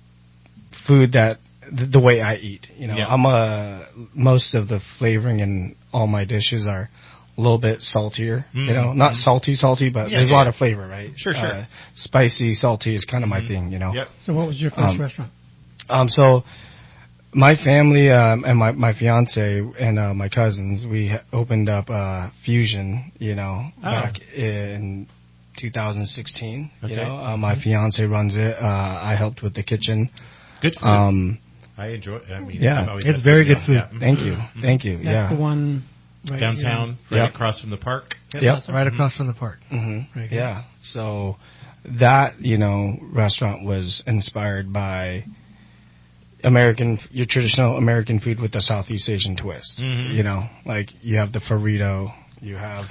H: food that the, the way I eat. You know,
B: Yeah.
H: I'm a most of the flavoring in all my dishes are a little bit saltier.
B: Mm.
H: You know, not salty, salty, but
B: Yeah,
H: there's
B: yeah.
H: a lot of flavor, right?
B: Sure, sure.
H: Uh, spicy, salty is kind of
B: Mhm.
H: my thing. You know.
B: Yep.
D: So what was your first
H: Um,
D: restaurant?
H: Um. So. My family um, and my my fiance and uh, my cousins, we ha- opened up uh, Fusion, you know,
B: Oh.
H: back in two thousand sixteen.
B: Okay.
H: You know, uh, my fiance runs it. Uh, I helped with the kitchen.
B: Good food.
H: Um,
B: I enjoy. I mean,
H: yeah.
B: I've always
C: It's
B: had
C: very good
B: yeah.
C: food.
B: Yeah.
H: Thank you,
B: Mhm.
H: thank you.
D: That's
H: Yeah.
D: the one right
B: Downtown,
H: Yep.
B: right across from the park.
H: Yep.
C: Right across from the park.
H: hmm
C: Very good.
H: Yeah. So that you know restaurant was inspired by American, your traditional American food with a Southeast Asian twist.
B: Mhm.
H: You know, like you have the burrito, you have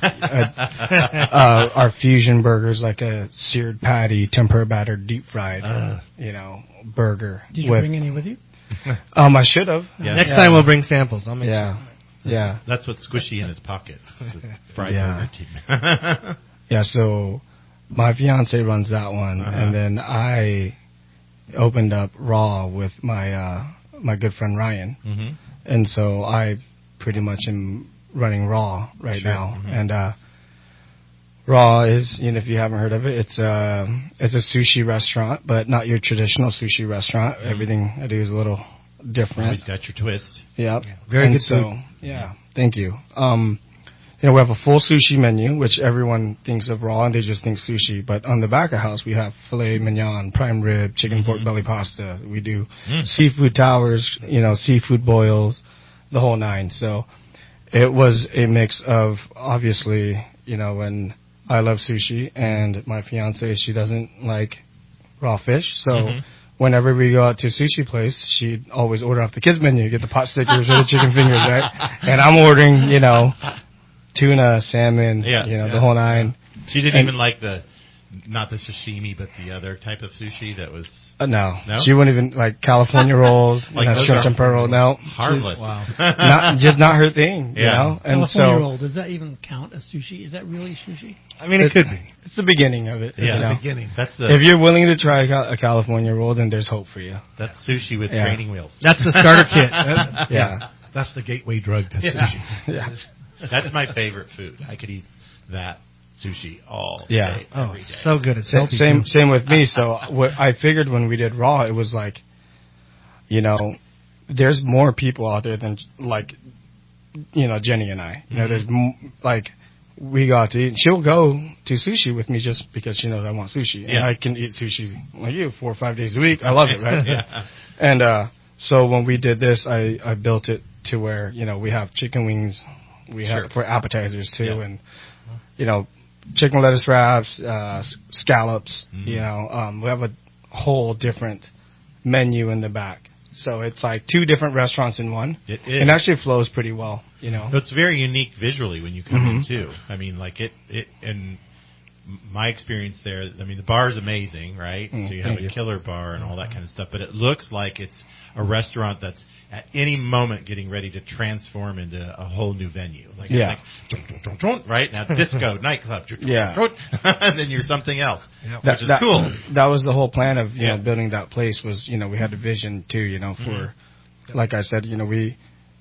H: a, uh, our fusion burgers, like a seared patty, tempura battered, deep fried,
B: Uh.
H: you know, burger.
D: Did you
H: with,
D: bring any with you?
H: Um, I should have.
B: Yeah.
C: Next
H: Yeah.
C: time we'll bring samples. I'll make
H: Yeah. Yeah.
B: That's what's squishy in his pocket. It's a fried
H: Yeah.
B: burger team.
H: Yeah, so my fiance runs that one,
B: Uh-huh.
H: and then I opened up Raw with my uh, my good friend Ryan,
B: hmm
H: and so I pretty much am running Raw right
B: Sure.
H: now.
B: Mhm.
H: And uh, Raw is, you know, if you haven't heard of it, it's a it's a sushi restaurant, but not your traditional sushi restaurant.
B: Mhm.
H: Everything I do is a little different.
B: Always got your twist.
H: Yep.
C: Very
H: And
C: good
H: so,
C: food.
H: Yeah. Thank you. Um, you know, we have a full sushi menu, which everyone thinks of Raw and they just think sushi. But on the back of house, we have filet mignon, prime rib, chicken pork
B: Mhm.
H: belly pasta. We do
B: Mm.
H: seafood towers, you know, seafood boils, the whole nine. So it was a mix of, obviously, you know, when I love sushi and my fiance, she doesn't like raw fish. So
B: Mhm.
H: whenever we go out to a sushi place, she'd always order off the kids menu, get the pot stickers or the chicken fingers, right? And I'm ordering, you know, tuna, salmon,
B: Yeah,
H: you know,
B: yeah,
H: the whole nine.
B: She didn't
H: And-
B: even like the, not the sashimi, but the other type of sushi that was
H: Uh, no.
B: No?
H: She wouldn't even like California rolls,
B: Like
H: you know,
B: those
H: shrimp
B: are
H: tempura roll. No,
B: harmless.
C: Wow.
H: not just not her thing, you
B: Yeah.
H: know. And
D: California
H: so
D: roll, does that even count as sushi? Is that really sushi?
C: I mean, it could be.
H: it's the beginning of it.
B: Yeah.
H: you know?
C: Beginning.
B: That's the
H: If you're willing to try a Cal- a California roll, then there's hope for you.
B: that's sushi with
H: Yeah.
B: training wheels.
C: That's the starter kit. That-
H: Yeah.
C: That's the gateway drug to
B: Yeah.
C: sushi.
H: Yeah.
B: That's my favorite food. I could eat that sushi all
H: Yeah.
B: day,
C: Oh,
B: every day.
C: so good. It's
H: Sa-
C: healthy.
H: Same
C: too.
H: same with me. So what I figured when we did Raw, it was like, you know, there's more people out there than like, you know, Jenny and I. You know,
B: Mhm.
H: there's m- like we got to eat. She'll go to sushi with me just because she knows I want sushi, and
B: Yeah.
H: I can eat sushi like you four or five days a week. I love it, right?
B: Yeah.
H: And uh, so when we did this, I I built it to where you know we have chicken wings, we have
B: Sure.
H: for appetizers too,
B: Yeah.
H: and you know chicken lettuce wraps, uh, s- scallops.
B: Mhm.
H: You know, um, we have a whole different menu in the back. So it's like two different restaurants in one.
B: It is.
H: It actually flows pretty well, you know.
B: So it's very unique visually when you come in
H: Mhm.
B: too. I mean, like it, it, and my experience there. I mean, the bar is amazing, right?
H: Mm,
B: so you have
H: thank
B: a
H: you.
B: killer bar and all that kind of stuff. But it looks like it's a restaurant that's at any moment getting ready to transform into a whole new venue. Like, it's
H: Yeah.
B: like dun, dun, dun, dun, right now, disco nightclub, dun, dun,
H: Yeah.
B: dun, dun, and then you're something else,
C: Yep.
B: which is
H: that,
B: cool.
H: That was the whole plan of you
B: Yeah.
H: know building that place was you know we had a vision too you know for like I said you know we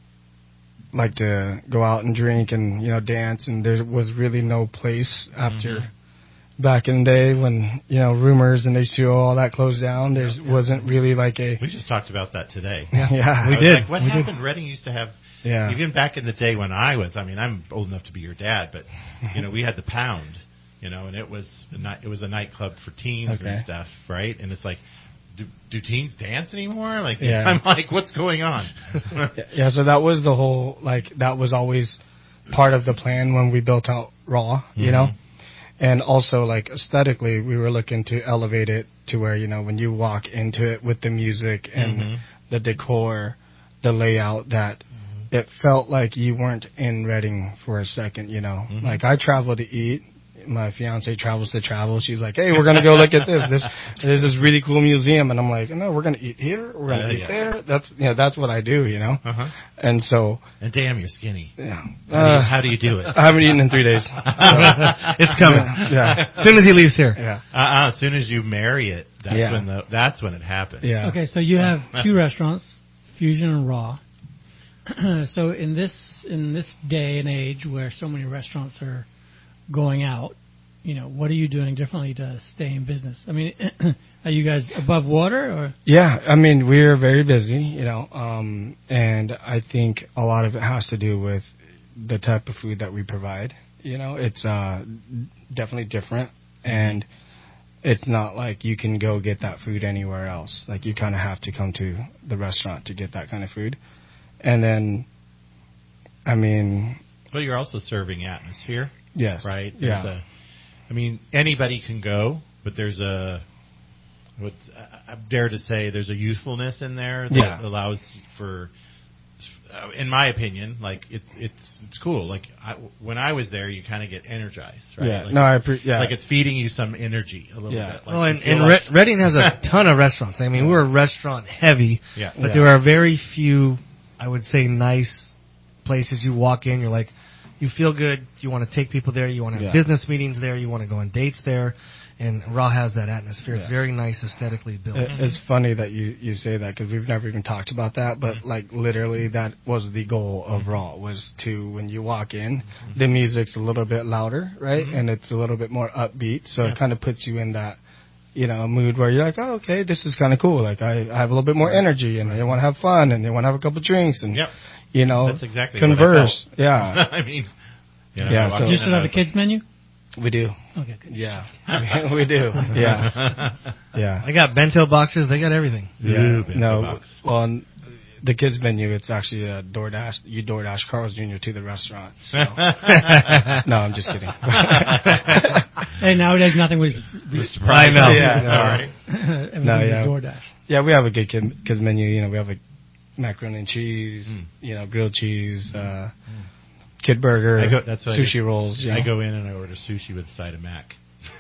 H: like to go out and drink and you know dance and there was really no place after
B: Mhm.
H: back in the day when you know Rumors and H two O all that closed down there wasn't really like a
B: We just talked about that today.
H: yeah
C: We
B: I was
C: did.
B: Like, what
C: We did.
B: happened? Reading used to have,
H: yeah
B: even back in the day when I was, I mean, I'm old enough to be your dad, but, you know, we had the Pound, you know, and it was a night, it was a nightclub for teens
H: Okay.
B: and stuff, right? And it's like, do, do teens dance anymore? Like,
H: Yeah.
B: I'm like, what's going on?
H: Yeah, so that was the whole, like, that was always part of the plan when we built out Raw, you
B: Mhm.
H: know? And also, like, aesthetically, we were looking to elevate it to where, you know, when you walk into it with the music and
B: Mhm.
H: the decor, the layout, that it felt like you weren't in Reading for a second, you know?
B: Mhm.
H: Like, I travel to eat. My fiance travels to travel. She's like, hey, we're going to go look at this. This there's this really cool museum. And I'm like, no, we're going to eat here. We're going to
B: Uh,
H: eat
B: yeah.
H: there. That's, you know, that's what I do, you know?
B: Uh-huh.
H: And so,
B: And damn, you're skinny.
H: yeah.
B: How, do you,
H: Uh,
B: how do you do it?
H: I haven't eaten in three days.
C: It's coming.
H: Yeah.
C: As soon as he leaves here.
H: Yeah.
B: Uh-uh, as soon as you marry it, that's
H: Yeah.
B: when the that's when it happens.
H: Yeah.
D: Okay, so you have two restaurants, Fusion and Raw. So in this in this day and age where so many restaurants are going out, you know, what are you doing differently to stay in business? I mean, are you guys above water or?
H: Yeah, I mean, we're very busy, you know, um, and I think a lot of it has to do with the type of food that we provide. You know, it's uh, definitely different, and it's not like you can go get that food anywhere else. Like, you kind of have to come to the restaurant to get that kind of food. And then, I mean,
B: But you're also serving atmosphere,
H: yes,
B: right? There's
H: yeah,
B: a, I mean, anybody can go, but there's a, what I dare to say, there's a youthfulness in there that
H: Yeah.
B: allows for, uh, in my opinion, like it, it's it's cool. Like I, when I was there, you kind of get energized, right?
H: yeah.
B: Like
H: No, I
B: it's,
H: pre- yeah,
B: like it's feeding you some energy a little
H: Yeah.
B: bit. Like
C: Well,
B: you
C: and,
B: feel
C: and
B: like-
C: Re- Reading has a ton of restaurants. I mean, we're restaurant heavy,
B: yeah.
C: but
H: Yeah.
C: there are very few, I would say, nice places you walk in. You're like, you feel good. You want to take people there. You want to have
H: Yeah.
C: business meetings there. You want to go on dates there. And Raw has that atmosphere. It's
H: Yeah.
C: very nice aesthetically built.
H: It- It's funny that you, you say that because we've never even talked about that, but like literally that was the goal of Raw, was to, when you walk in, the music's a little bit louder, right?
B: Mhm.
H: And it's a little bit more upbeat, so
B: Yeah.
H: it kind of puts you in that, you know, mood where you're like, oh, okay, this is kind of cool. Like I, I have a little bit more energy, and they want to have fun, and they want to have a couple drinks, and
B: Yep.
H: you know,
B: That's exactly what I
H: converse.
B: felt.
H: Yeah,
B: I mean, you know,
H: Yeah,
B: I walked
H: so-
B: in
D: Do you still
B: and I
D: have a
B: was like,
D: kids menu?
H: we do.
D: Okay, good.
H: Yeah, we do. Yeah, yeah.
C: They got bento boxes. They got everything.
H: Yeah.
B: Ooh, bento
H: No,
B: box.
H: well, n- the kids menu, it's actually a DoorDash. You DoorDash Carl's Junior to the restaurant. So. No, I'm just kidding.
D: Hey, nowadays nothing was.
B: Surprise.
C: I know.
H: Yeah.
B: All right.
D: Everything's
H: No, yeah.
D: DoorDash.
H: Yeah, we have a good kid, kids menu. You know, we have a macaroni and cheese,
B: Mm.
H: you know, grilled cheese, uh, kid burger,
B: I go- that's what I
H: sushi
B: do.
H: rolls. You
B: I
H: know.
B: go in and I order sushi with a side of mac.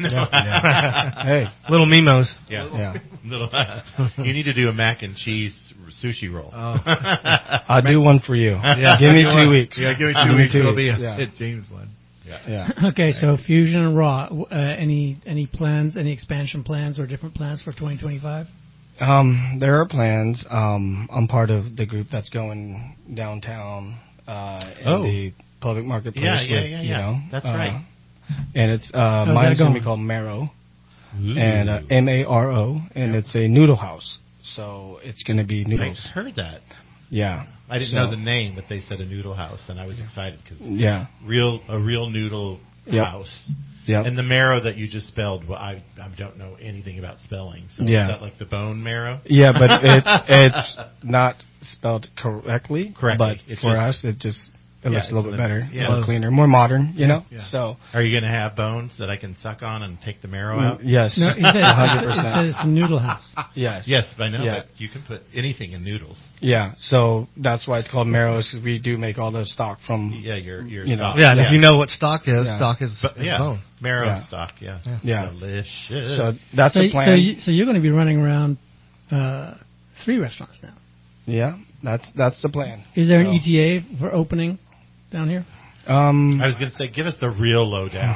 H: Yeah. Hey,
C: Little Mimos.
B: Yeah.
H: yeah.
B: Little, you need to do a mac and cheese sushi roll.
C: Oh.
H: I'll do one for you.
C: Yeah.
H: Give me
C: You
H: two
C: want-
H: weeks.
C: Yeah, give me
H: Give
C: two
H: me
C: weeks.
H: two
C: It'll be a,
H: weeks, yeah.
C: a James one.
H: Yeah.
D: Okay, so Fusion and Raw. Uh, any any plans? Any expansion plans or different plans for twenty twenty-five?
H: Um, there are plans. Um, I'm part of the group that's going downtown uh, in
B: Oh.
H: the public marketplace.
B: Yeah, yeah,
H: with,
B: yeah,
H: you
B: yeah.
H: know,
B: That's
H: uh,
B: right.
H: And it's uh,
D: that
H: mine's going to
D: going?
H: be called Marrow,
B: Ooh.
H: and uh, M A R O, and it's a noodle house. So it's going to be
B: I
H: noodles.
B: heard that.
H: Yeah.
B: I didn't
H: So-
B: know the name, but they said a noodle house, and I was excited because
H: Yeah.
B: real a real noodle
H: Yep.
B: house.
H: Yep.
B: And the marrow that you just spelled, well, I I don't know anything about spelling. So
H: Yeah.
B: is that like the bone marrow?
H: Yeah, but it's it's not spelled correctly.
B: Correctly.
H: But
B: It
H: for
B: just-
H: us, it just it
B: Yeah,
H: looks a little
B: so
H: bit
B: the-
H: better,
B: yeah.
H: a little cleaner, more modern. You know.
B: Yeah.
H: So
B: Are you going to have bones that I can suck on and take the marrow out?
H: mm, yes,
D: No, he said,
H: one hundred
D: he said
H: percent.
D: it's a noodle house.
H: Yes.
B: Yes, I know,
H: Yeah.
B: but you can put anything in noodles.
H: Yeah. So that's why it's called Marrow, is 'cause we do make all the stock from.
B: Yeah, your your
H: You know.
B: stock.
C: Yeah, and if you know what stock is,
H: Yeah.
C: stock is,
B: But,
C: is
B: yeah,
C: bone.
B: marrow
H: Yeah.
B: stock. Yeah,
H: Yeah.
B: delicious.
H: So that's
D: So,
H: the plan.
D: so, you, so you're going to be running around uh, three restaurants now.
H: yeah, that's that's the plan.
D: Is there an
H: So,
D: E T A for opening down here?
H: Um,
B: I was going to say, give us the real lowdown.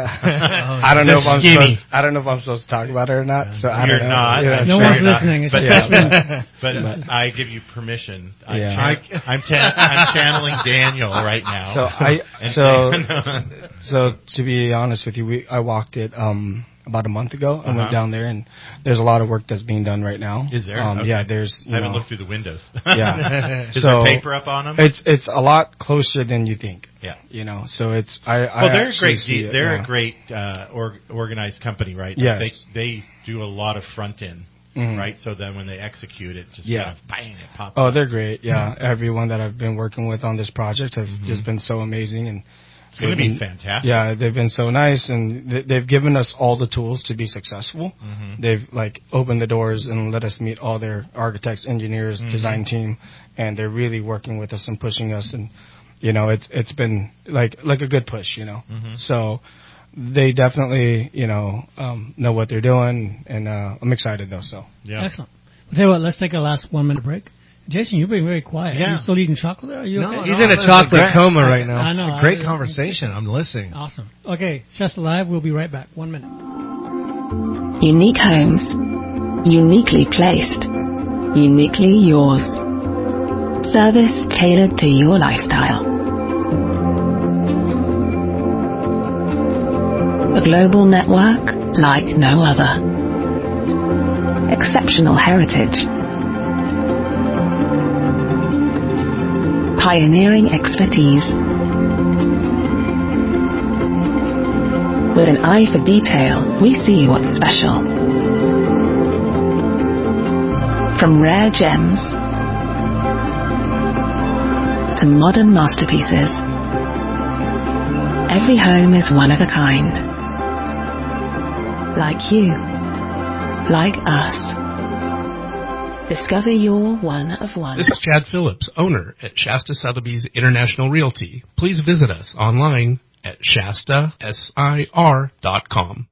H: I don't know if I'm
C: skinny.
H: supposed. I don't know if I'm supposed to talk about it or not. So I
B: You're
H: don't know.
B: not.
H: Yeah,
B: I'm
D: No
B: sure
D: one's
B: you're not.
D: listening. It's
B: But,
D: just
B: yeah.
D: been-
B: but I give you permission. I'm,
H: Yeah.
B: chan- I'm, chan- I'm channeling Daniel right now.
H: So I
B: And-
H: so so to be honest with you, we I walked it um about a month ago. I
B: Uh-huh.
H: went down there, and there's a lot of work that's being done right now.
B: Is there?
H: Um,
B: Okay.
H: Yeah, there's. You
B: I haven't
H: know,
B: looked through the windows.
H: Yeah.
B: Is
H: So-
B: there paper up on them?
H: It's it's a lot closer than you think.
B: Yeah.
H: You know, so it's I. I
B: Well, they're a
H: actually
B: great.
H: see it,
B: they're
H: yeah.
B: a great uh, or, organized company, right?
H: Yes.
B: They they do a lot of front end.
H: Mhm.
B: right? So then when they execute it, just
H: Yeah.
B: kind of bang, it pops
H: Oh,
B: up.
H: they're great. Yeah, everyone that I've been working with on this project has
B: Mhm.
H: just been so amazing, and
B: It's going to
H: they've
B: be
H: been-
B: fantastic.
H: Yeah, they've been so nice, and th- they've given us all the tools to be successful.
B: Mhm.
H: They've like opened the doors and let us meet all their architects, engineers,
B: Mhm.
H: design team, and they're really working with us and pushing us. And you know, it's it's been like like a good push, you know.
B: Mhm.
H: So they definitely you know um, know what they're doing, and uh, I'm excited though. So
B: Yeah.
D: Excellent. I'll tell you what, let's take a last one minute break. Jason, you're being very quiet.
C: Yeah.
D: Are you still eating chocolate there? Are you
C: No,
D: okay?
C: no,
I: He's in a
C: that's
I: chocolate
C: great-
I: coma right now.
D: I know.
C: A great
D: I-
C: conversation. I'm listening.
D: Awesome. Okay, Shasta Live, we'll be right back. One minute.
F: Unique homes. Uniquely placed. Uniquely yours. Service tailored to your lifestyle. A global network like no other. Exceptional heritage. Pioneering expertise. With an eye for detail, we see what's special. From rare gems to modern masterpieces, every home is one of a kind. Like you. Like us. Discover your one of one.
E: This is Chad Phillips, owner at Shasta Sotheby's International Realty. Please visit us online at shasta sir dot com.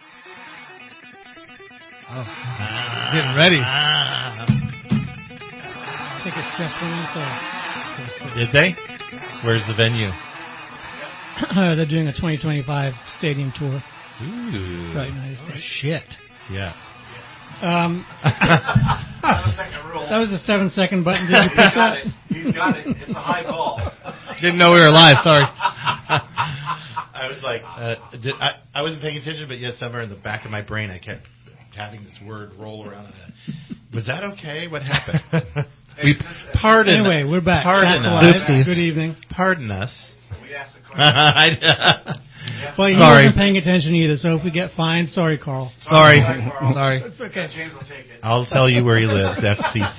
I: Oh, getting ready.
B: Ah.
D: Tickets just went on
B: Did they? Where's the venue?
D: sale. They're doing a twenty twenty-five stadium tour
B: Ooh.
D: throughout the United States.
I: Shit.
B: Yeah.
D: Um, that was a seven-second button. Did you pick that?
C: He's got it. It's a high ball.
I: Didn't know we were live. Sorry.
B: I was like, uh, did, I, I wasn't paying attention, but yet somewhere in the back of my brain, I kept having this word roll around. And I, was that okay? What happened? we pardon.
D: Anyway, we're back.
B: Pardon
D: Shasta
B: us.
D: Live.
I: Oopsies.
D: Good evening.
B: Pardon us.
C: We asked the question.
D: Well, he
I: Sorry.
D: wasn't paying attention either, so if we get fined, sorry, Carl.
I: Sorry.
C: Carl.
I: Sorry.
D: It's okay.
C: James will take it.
B: I'll tell you where he lives. F C C.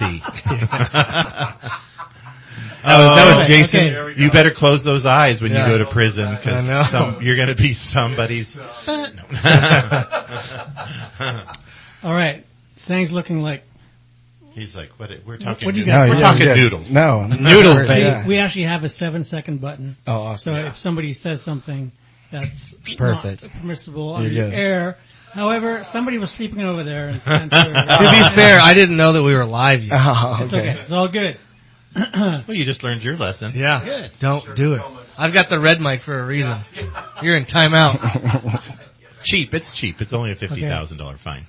I: That was, that was
D: Okay,
I: Jason.
D: okay.
C: There we go.
B: You better close those eyes when
I: Yeah.
B: you go to prison
I: I
B: because
I: know.
B: some, you're going to be somebody's. No.
D: All right. Sang's looking like
B: He's like, what? We're talking.
D: what do you
B: noodles.
D: guys-
B: We're
D: No,
B: talking
H: yeah,
B: noodles.
H: No,
I: Noodles, baby.
H: Yeah.
D: we actually have a seven-second button.
H: Oh, awesome.
D: So if somebody says something that's
H: Perfect.
D: not permissible on
H: You're
D: the
H: good.
D: air, however, somebody was sleeping over there. And Spencer,
I: To be fair, I didn't know that we were live yet.
H: Oh,
D: it's okay. It's all good.
B: Well, you just learned your lesson.
I: Yeah.
D: Good.
I: Don't do it. I've got the red mic for a reason. You're in timeout.
B: Cheap. It's cheap. It's only a fifty thousand dollar fine.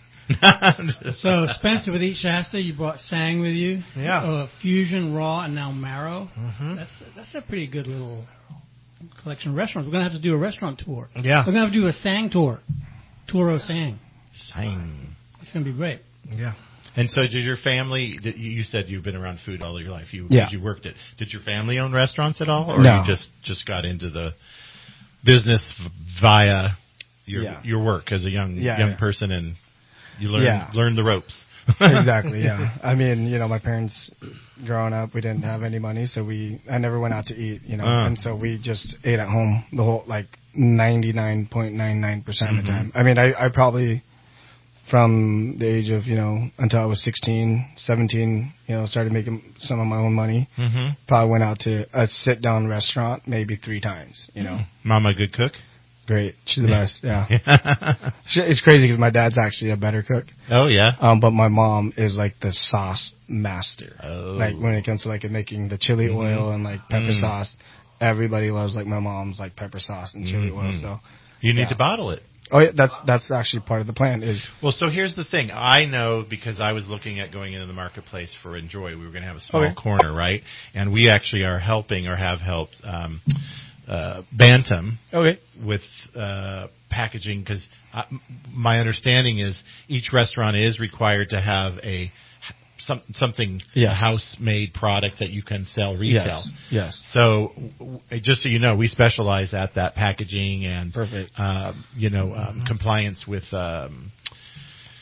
D: So Spencer, with each Shasta, you brought Sang with you.
I: Yeah.
D: Uh, Fusion, Raw, and now Marrow.
I: Mhm.
D: That's that's a pretty good little collection of restaurants. We're gonna have to do a restaurant tour.
I: Yeah.
D: We're gonna have to do a Sang tour. Tour of Sang.
B: Sang.
D: It's gonna be great.
I: Yeah.
B: And so, did your family? Did, you you said you've been around food all your life. You
H: Yeah.
B: you worked it. Did your family own restaurants at all, or
H: No.
B: you just just got into the business v- via your
H: Yeah.
B: your work as a young
H: Yeah,
B: young
H: yeah.
B: person, and you learn
H: Yeah.
B: learn the ropes.
H: Exactly, yeah. I mean, you know, my parents, growing up, we didn't have any money, so we, I never went out to eat, you know,
B: Uh.
H: and so we just ate at home the whole, like, ninety-nine point nine nine percent of the
B: Mhm.
H: time. I mean, I, I probably, from the age of, you know, until I was sixteen, seventeen, you know, started making some of my own money.
B: Mm-hmm.
H: Probably went out to a sit-down restaurant maybe three times, you know.
B: Mama, a good cook.
H: Great. She's the best, yeah. She- It's crazy because my dad's actually a better cook.
B: Oh yeah.
H: Um, but my mom is like the sauce master.
B: Oh.
H: Like when it comes to like making the chili
B: Mhm.
H: oil and like pepper
B: Mm.
H: sauce, everybody loves like my mom's like pepper sauce and chili oil.
B: Mhm.
H: So,
B: You need
H: Yeah.
B: to bottle it.
H: oh yeah, that's that's actually part of the plan. Is
B: Well, so here's the thing. I know because I was looking at going into the marketplace for Enjoy. We were going to have a small
H: Okay.
B: corner, right? And we actually are helping or have helped um, uh, Bantam
H: okay,
B: with uh, packaging because my understanding is each restaurant is required to have a some, something
H: Yes.
B: a house-made product that you can sell retail.
H: yes, yes,
B: So, w- w- just so you know, we specialize at that packaging and
H: Perfect.
B: uh, you know um, compliance with um,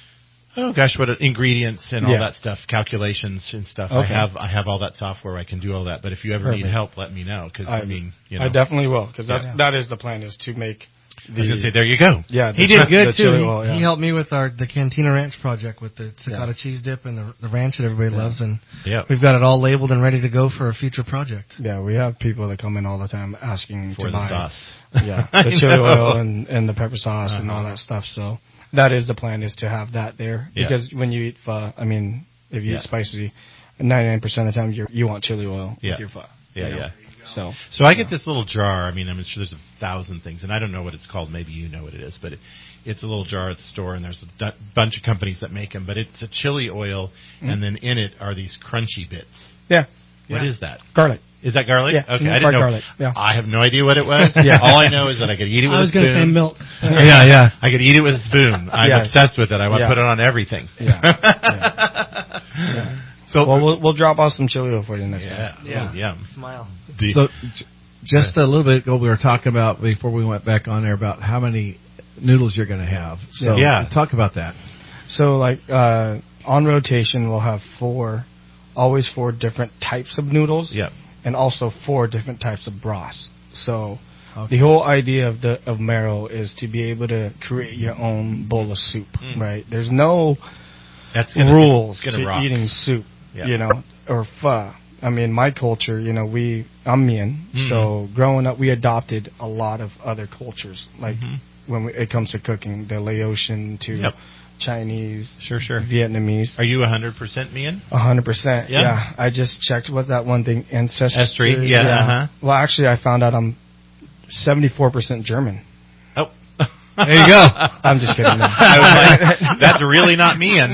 B: Oh gosh, what ingredients and all
H: Yeah.
B: that stuff, calculations and stuff.
H: Okay.
B: I have I have all that software. I can do all that. But if you ever
H: Perfect.
B: need help, let me know. Because I, I mean, you know,
H: I definitely will because that
C: Yeah.
H: that is the plan is to make. The,
B: I was gonna say, there you go.
H: Yeah,
I: He
H: the-
I: did good
H: the
I: too.
H: chili
I: He,
H: oil, yeah.
I: he helped me with our the Cantina Ranch project with the Cicada
H: Yeah.
I: cheese dip and the, the ranch that everybody
H: Yeah.
I: loves, and
B: Yeah.
I: we've got it all labeled and ready to go for a future project.
H: Yeah, we have people that come in all the time asking
B: For
H: to
B: the
H: buy
B: sauce.
H: Yeah, the
B: I
H: chili
B: know.
H: oil and, and the pepper sauce and all
B: Uh-huh.
H: that stuff. So that is the plan is to have that there
B: Yeah.
H: because when you eat pho, I mean, if you
B: Yeah.
H: eat spicy, ninety-nine percent of the time you you want chili oil
B: Yeah.
H: with your pho.
B: Yeah,
H: you know?
B: yeah.
H: So
B: So I get this little jar. I mean, I'm sure there's a thousand things, and I don't know what it's called. Maybe you know what it is, but it, it's a little jar at the store, and there's a d- bunch of companies that make them. But it's a chili oil,
H: Mm.
B: and then in it are these crunchy bits.
H: yeah,
B: What
C: Yeah.
B: is that?
H: garlic.
B: Is that garlic?
H: Yeah,
B: Okay,
H: mm,
B: I didn't
H: fried
B: know.
H: garlic, yeah.
B: I have no idea what it was.
H: Yeah.
B: All I know is that I could eat it with
D: I was
B: a
D: going to say
B: spoon.
D: milk.
I: yeah, yeah.
B: I could eat it with a spoon. I'm
H: Yeah.
B: obsessed with it. I want to
H: Yeah.
B: put it on everything.
H: Yeah. yeah. yeah.
B: So
H: Well, we'll we'll drop off some chili oil for you next
B: yeah,
H: time.
I: Yeah.
B: Oh, yeah.
I: Smile.
B: Do you-
C: So, j- just a little bit ago, we were talking about before we went back on there about how many noodles you're going to have. So,
B: Yeah.
C: talk about that.
H: So like uh, on rotation, we'll have four, always four different types of noodles.
B: yeah.
H: And also four different types of broths. So
C: Okay.
H: the whole idea of the of marrow is to be able to create your own bowl of soup,
B: Mm.
H: right? There's no
B: That's gonna,
H: rules
B: it's gonna
H: to
B: rock.
H: eating soup,
B: Yeah.
H: you know, or pho. I mean, my culture, you know, we I'm Mian,
B: Mhm.
H: so growing up, we adopted a lot of other cultures, like
B: Mhm.
H: when we, it comes to cooking, the Laotian to
B: Yep.
H: Chinese,
B: Sure, sure.
H: Vietnamese.
B: Are you one hundred percent Mian?
H: A hundred percent.
B: Yeah?
H: Yeah. I just checked what that one thing ancestry.
B: Estry, yeah, uh-huh.
H: Well, actually, I found out I'm seventy-four percent German.
B: Oh.
I: There you go.
H: I'm just kidding. No.
B: I was like, that's really not Mian.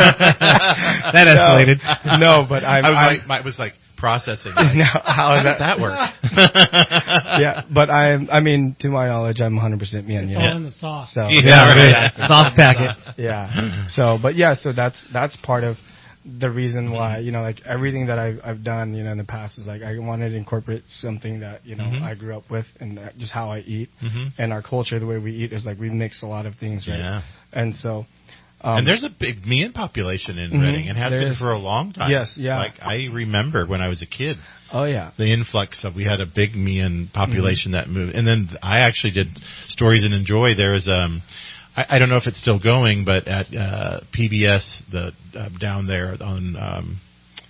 I: That escalated.
H: No, no but I'm.
B: I was
H: I'm
B: like, I was like processing. Like,
H: no, how
B: how
H: is
B: does
H: that?
B: that work?
H: Yeah, but I'm. I mean, to my knowledge, I'm one hundred percent Mian.
D: It's
H: You
D: all
H: know?
D: in the sauce.
H: So
B: Yeah, right.
I: Sauce packet.
H: yeah. So, but yeah, so that's that's part of the reason why, you know, like everything that I've I've done, you know, in the past is like I wanted to incorporate something that, you know,
B: Mhm.
H: I grew up with and that just how I eat
B: Mhm.
H: and our culture, the way we eat is like we mix a lot of things, right?
B: Yeah.
H: And so, um,
B: And there's a big Mian population in
H: Mhm.
B: Reading, and has
H: There
B: been
H: is.
B: for a long time.
H: Yes, yeah.
B: Like I remember when I was a kid,
H: oh yeah,
B: the influx of we had a big Mian population
H: Mm-hmm.
B: that moved, and then I actually did stories in Enjoy. There was um, I, I don't know if it's still going, but at uh, P B S the uh, down there on um,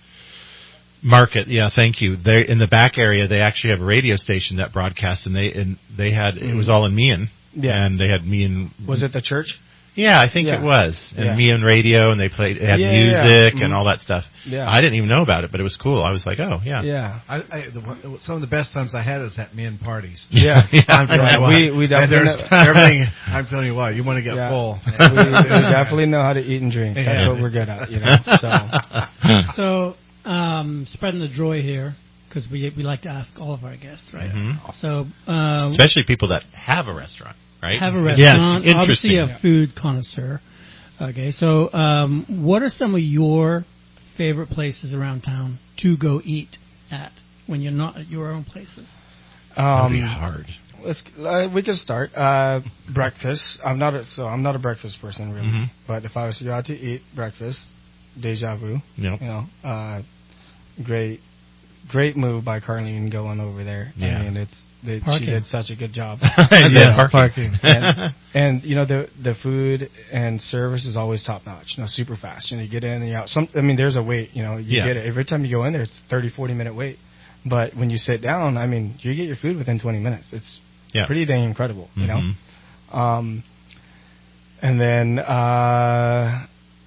B: Market, yeah, thank you. They in the back area they actually have a radio station that broadcasts, and they and they had it was all in Mian,
H: Yeah.
B: and they had Mian.
H: was it the church?
B: Yeah, I think
H: Yeah.
B: it was. And
H: Yeah.
B: Mian radio, and they played, they had
H: Yeah, yeah,
B: music
H: yeah.
B: and
H: Mhm.
B: all that stuff.
H: Yeah.
B: I didn't even know about it, but it was cool. I was like, oh, yeah.
H: Yeah,
C: I, I, the, one- some of the best times I had is at men parties.
H: yeah.
C: I'm telling
H: Yeah,
C: you what.
H: we- we
C: And
H: definitely
C: there's
H: know-
C: everything. I'm telling you what. You want to get
H: Yeah.
C: full.
H: we, we definitely know how to eat and drink. That's
C: Yeah.
H: what we're good at, you know. So
D: So, um, spreading the joy here, because we we like to ask all of our guests, right?
B: Mhm.
D: So, um,
B: Especially people that have a restaurant, right?
D: have a
B: Yes,
D: restaurant, obviously
B: interesting.
D: a food connoisseur. Okay, so um, what are some of your favorite places around town to go eat at when you're not at your own places?
B: That'd be
H: um,
B: hard.
H: let's uh, we can start uh, breakfast. I'm not a, so I'm not a breakfast person really,
B: Mhm.
H: but if I was to go out to eat breakfast, Deja Vu,
B: Yep.
H: you know, uh, great, great move by Carlene going over there.
B: Yeah.
H: I mean, it's they, she
D: Parking.
H: did such a good job.
B: Yeah,
I: parking.
H: and, and you know the the food and service is always top notch. You know, super fast. You know, you get in and you're out. Some, I mean, there's a wait. You know, you
B: Yeah.
H: get it every time you go in there. It's thirty, forty minute wait. But when you sit down, I mean, you get your food within twenty minutes. It's
B: Yeah.
H: pretty dang incredible. You
B: Mhm.
H: know. Um, and then uh,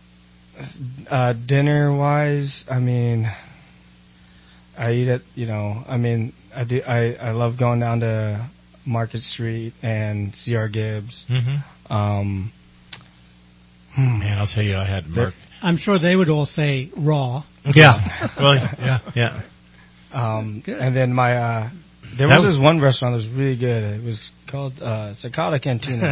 H: uh, dinner wise, I mean, I eat at you know, I mean, I do. I I love going down to Market Street and C R Gibbs.
B: Mm-hmm.
H: Um, hmm.
B: Man, I'll tell you, I had Mark.
D: I'm sure they would all say raw.
B: Yeah. Well, yeah, yeah.
H: Um,
D: Good.
H: and then my uh, there
B: That
H: was
B: was-
H: this one restaurant that was really good. It was called uh, Cicada Cantina.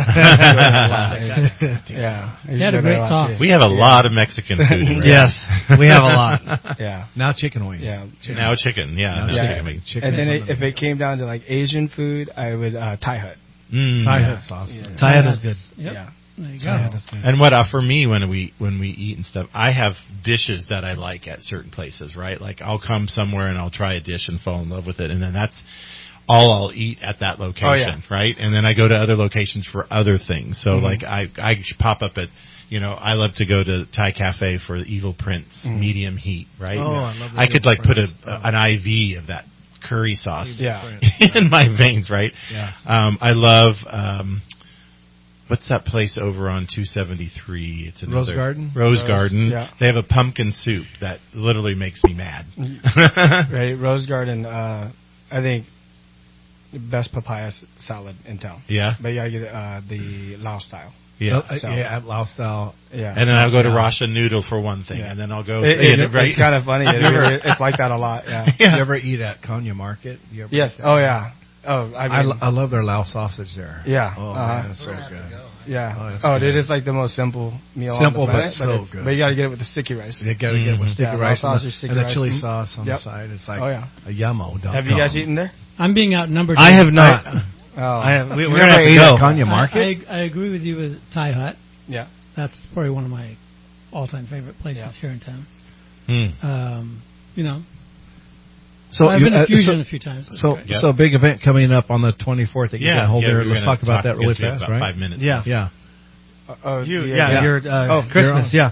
H: yeah, I used
D: They had
H: to
D: a
H: go there
D: great
H: lot,
D: sauce.
H: too.
B: We have a
H: Yeah.
B: lot of Mexican food. In Reading.
I: Yes, we have a lot.
H: Yeah,
C: Now chicken wings.
H: yeah.
B: Now chicken, yeah.
C: Now
B: Now
H: Yeah.
B: chicken wings.
C: Chicken
H: And then
C: is
H: it, if it came down to like Asian food, I would uh, Thai Hut.
B: Mm.
C: Thai
H: Yeah.
C: Hut sauce.
H: Yeah.
I: Thai Hut is good.
D: Yep.
H: Yeah,
D: There you
C: So
D: go.
C: yeah, that's good.
B: And what uh, for me when we when we eat and stuff, I have dishes that I like at certain places, right? Like I'll come somewhere and I'll try a dish and fall in love with it, and then that's all I'll eat at that location,
H: Oh, yeah.
B: right? And then I go to other locations for other things. So
H: Mm-hmm.
B: like I I pop up at, you know, I love to go to Thai Cafe for the Evil Prince
H: Mm-hmm.
B: medium heat, right?
C: Oh, I love the
B: I could
C: Evil
B: like put a,
C: Prince. Oh.
B: an I V of that curry sauce
H: Yeah.
B: in my veins, right?
C: Yeah.
B: Um, I love um, what's that place over on two seventy-three? It's another
C: Rose Garden?
B: Rose
H: Rose,
B: Garden.
H: yeah.
B: They have a pumpkin soup that literally makes me mad.
H: Right, Rose Garden. Uh, I think the best papaya s- salad in town.
B: Yeah,
H: But you gotta get uh, the Lao style.
B: yeah.
C: Uh,
H: So-
C: yeah, at Lao style.
H: Yeah.
B: And then I'll go to
C: Yeah.
B: Rasha Noodle for one thing,
H: Yeah.
B: and then I'll go.
H: It-
B: you
H: it-
B: know, right?
H: It's kind of funny. It, it- it's like that a lot. Yeah.
B: Yeah.
C: You ever eat at Konya Market? You ever
H: Yes.
C: eat that?
H: Oh yeah. Oh, I
C: I,
H: mean,
C: lo- I love their Lao sausage there.
H: Yeah.
C: Oh
H: Uh-huh.
C: man, it's so good.
H: yeah.
C: Oh, that's
H: Oh,
C: good.
H: dude, it's like the most simple meal.
C: Simple,
H: on the
C: but
H: planet,
C: so
H: it's-
C: good.
H: But you gotta get it with the sticky rice.
C: You gotta get it with
B: Mhm.
C: sticky
H: Yeah,
C: rice
H: Lao
C: and,
H: sausage,
C: the,
H: sticky
C: and the
H: rice.
C: chili
H: Mhm.
C: sauce on
H: Yep.
C: the side. It's like
H: Oh yeah.
C: a yummo.
H: Have you guys eaten there?
D: I'm being outnumbered.
I: I have not.
H: Oh.
I: I have. We,
C: You
I: we're
C: never
I: gonna have to
C: ate
I: go.
C: at Konya
D: I,
C: Market?
D: I, I agree with you with Thai Hut.
H: Yeah.
D: That's probably one of my all-time favorite places
H: Yeah.
D: here in town.
B: Hmm.
D: Um, you know,
C: So
D: I've
C: you-
D: been to
C: uh,
D: Fusion
C: so-
D: a few times. It's
C: So,
D: great.
B: Yep.
C: so big event coming up on the twenty-fourth that you
B: Yeah,
C: got hold
B: yeah,
C: there.
B: we were
C: Let's
B: gonna
C: talk about
B: talk-
C: that really
B: yes, we have
C: fast,
B: about
C: right?
B: five minutes.
C: Yeah, yeah.
H: Uh, oh,
I: You,
H: yeah.
I: yeah,
C: yeah.
I: you're uh,
H: Oh,
I: Christmas.
C: you're
I: Yeah.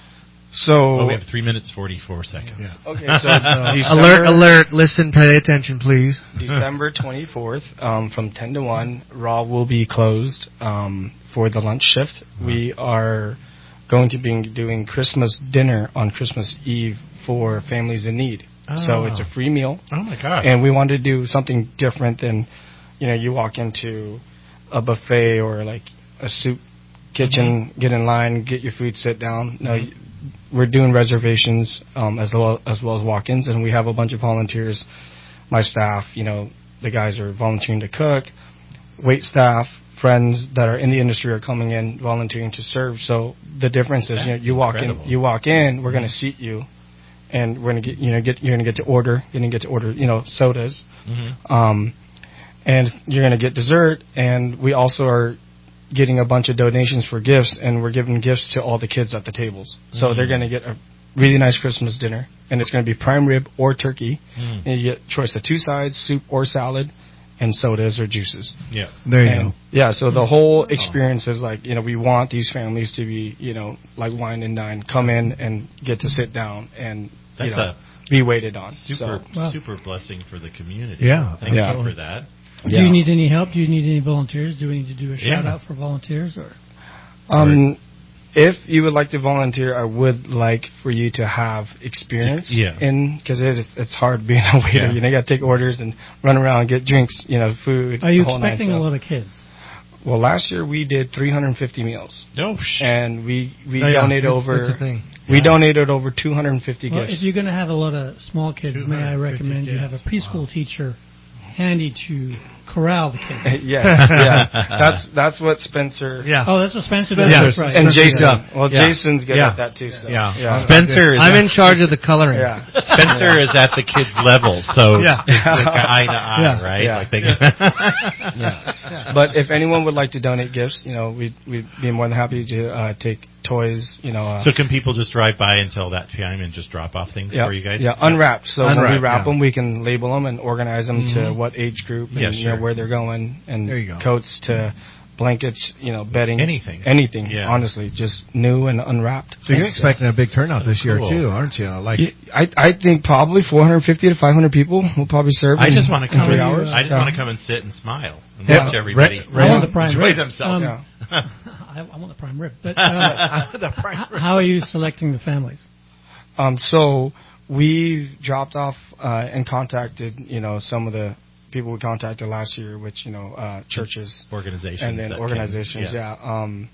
H: So
B: Oh, we have three minutes forty-four seconds.
C: Yeah.
H: okay. So December,
I: Alert! Alert! Listen. Pay attention, please.
H: December twenty-fourth, um, from ten to one, Raw will be closed um, for the lunch shift. We are going to be doing Christmas dinner on Christmas Eve for families in need. So
B: Oh.
H: it's a free meal,
B: Oh my gosh!
H: and we wanted to do something different than, you know, you walk into a buffet or like a soup kitchen, get in line, get your food, sit down. No, y we're doing reservations um, as well as well as walk-ins, and we have a bunch of volunteers. My staff, you know, the guys are volunteering to cook. Wait staff, friends that are in the industry are coming in volunteering to serve. So the difference is, you know,
B: That's
H: you walk
B: incredible.
H: in, you walk in, we're going to seat you, and we're going to get, you know, get you're going to get to order, you're going to get to order, you know, sodas.
B: Mhm.
H: Um, and you're going to get dessert, and we also are getting a bunch of donations for gifts, and we're giving gifts to all the kids at the tables. So
B: Mm.
H: they're going to get a really nice Christmas dinner, and it's going to be prime rib or turkey,
B: Mm.
H: and you get choice of two sides, soup or salad, and sodas or juices.
B: Yeah.
C: There you
H: And,
C: go.
H: yeah, so the whole experience is like, you know, we want these families to be, you know, like wine and dine, come in and get to sit down and,
B: That's
H: you know,
B: a
H: be waited on.
B: super
H: So,
D: Wow.
B: super blessing for the community.
C: Yeah,
B: Thank
H: yeah.
B: you for that.
D: Do you need any help? Do you need any volunteers? Do we need to do a
B: Yeah.
D: shout out for volunteers? Or
H: Um, if you would like to volunteer, I would like for you to have experience
B: Yeah.
H: in, because it is, it's hard being a waiter.
B: Yeah.
H: You know, you got to take orders and run around, get drinks, you know, food.
D: are you
H: the whole nine,
D: expecting
H: so-
D: a lot of kids?
H: Well, last year we did three hundred fifty meals,
B: No. sh-
H: and we we
C: Oh, yeah,
H: donated
C: it's-
H: over
C: it's a thing.
H: we
B: Yeah.
H: donated over two hundred fifty
D: Well,
H: gifts.
D: if you're going to have a lot of small kids, may I
C: two hundred fifty
D: recommend you have a
C: kids.
D: preschool
C: Wow.
D: teacher handy to corral the kids.
H: yes, yeah, that's that's what Spencer
C: Yeah.
D: Oh, that's what Spencer does.
C: Yeah.
D: That's right.
H: and
C: Spencer,
H: Jason.
C: yeah.
H: Well,
C: Yeah.
H: Jason's good
C: Yeah.
H: at that too. So.
C: Yeah.
H: yeah.
B: Spencer is
I: I'm in charge of the coloring.
H: Yeah.
B: Spencer is at the kids level, so
C: Yeah.
B: it's like eye to eye,
C: Yeah.
B: right?
H: Yeah.
B: Like they
H: Yeah. But if anyone would like to donate gifts, you know, we'd, we'd be more than happy to uh, take toys, you know. Uh,
B: So can people just drive by until that time and just drop off things
H: yeah,
B: for you guys?
H: Yeah, unwrapped. So when we
C: Unwrapped,
H: wrap
C: yeah.
H: them, we can label them and organize them to
C: Mhm.
H: what age group and
B: Yeah,
H: you know,
B: sure.
H: where they're going, and
C: There you go.
H: coats to blankets, you know, bedding.
B: Anything.
H: Anything,
B: Yeah.
H: honestly, just new and unwrapped.
C: So you're expecting a big turnout this year
B: Cool.
C: too, aren't you? Like,
H: Yeah, I, I think probably four hundred fifty to five hundred people will probably serve
B: I
H: in,
B: just want to
H: in
B: come.
H: three
B: in-
H: hours.
B: I just
H: Yeah.
B: want to come and sit and smile and
C: Yeah.
B: watch everybody
C: Right-
D: I
C: right
D: want
C: on.
D: the prime
B: enjoy
D: rib.
B: themselves.
D: Um,
H: Yeah.
D: I, I want the prime rib. But uh,
C: the prime rib.
D: how are you selecting the families?
H: Um, so we dropped off uh, and contacted, you know, some of the people we contacted last year, which, you know, uh, churches
B: Organizations
H: and then
B: that
H: organizations.
B: can-
H: yeah. Um,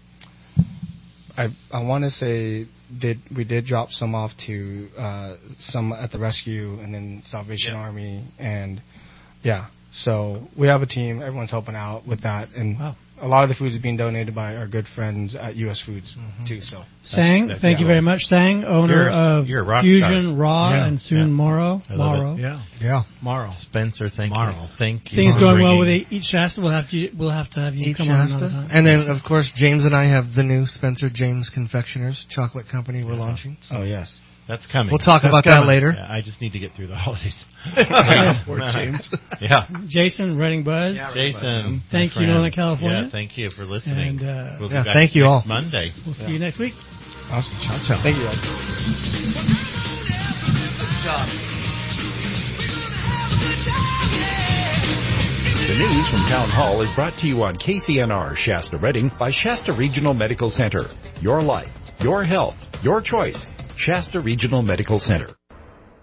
H: I I want to say did we did drop some off to uh, some at the rescue and then Salvation
B: Yeah.
H: Army, and yeah. So we have a team. Everyone's helping out with that, and
D: Wow.
H: a lot of the food is being donated by our good friends at U S Foods mm-hmm. too. So,
D: Sang,
B: that's, that's
D: thank you very much, Sang, owner
B: you're,
D: of
B: you're a rock
D: Fusion
B: star.
D: Raw
B: yeah.
D: and soon
B: yeah.
D: Morrow.
B: I love
D: Morrow.
B: it.
C: Yeah, yeah, Morrow.
B: Spencer, thank
C: Morrow.
B: you. Thank you.
D: Things
B: for
D: going
B: bringing,
D: well with Eat Shasta. We'll have to we'll have to have you
C: Eat
D: come
C: Shasta.
D: on another time.
C: And then, of course, James and I have the new Spencer James Confectioners chocolate company we're
B: yeah.
C: launching. So.
H: oh yes.
B: That's coming.
C: We'll talk
B: That's
C: about
B: coming.
C: that later.
B: Yeah, I just need to get through the holidays.
C: Poor James.
B: yeah.
D: Jason, Reading Buzz.
C: Yeah,
B: Jason,
D: thank you,
B: friend.
D: Northern California.
B: Yeah, thank you for listening.
D: And, uh,
B: we'll be
C: yeah,
B: back
C: thank you all.
B: Monday.
D: We'll
C: yeah.
D: see you next week.
H: Awesome.
C: Ciao, ciao.
H: Thank you guys.
C: Good job.
J: The news from Town Hall is brought to you on K C N R Shasta Redding by Shasta Regional Medical Center. Your life, your health, your choice. Shasta Regional Medical Center.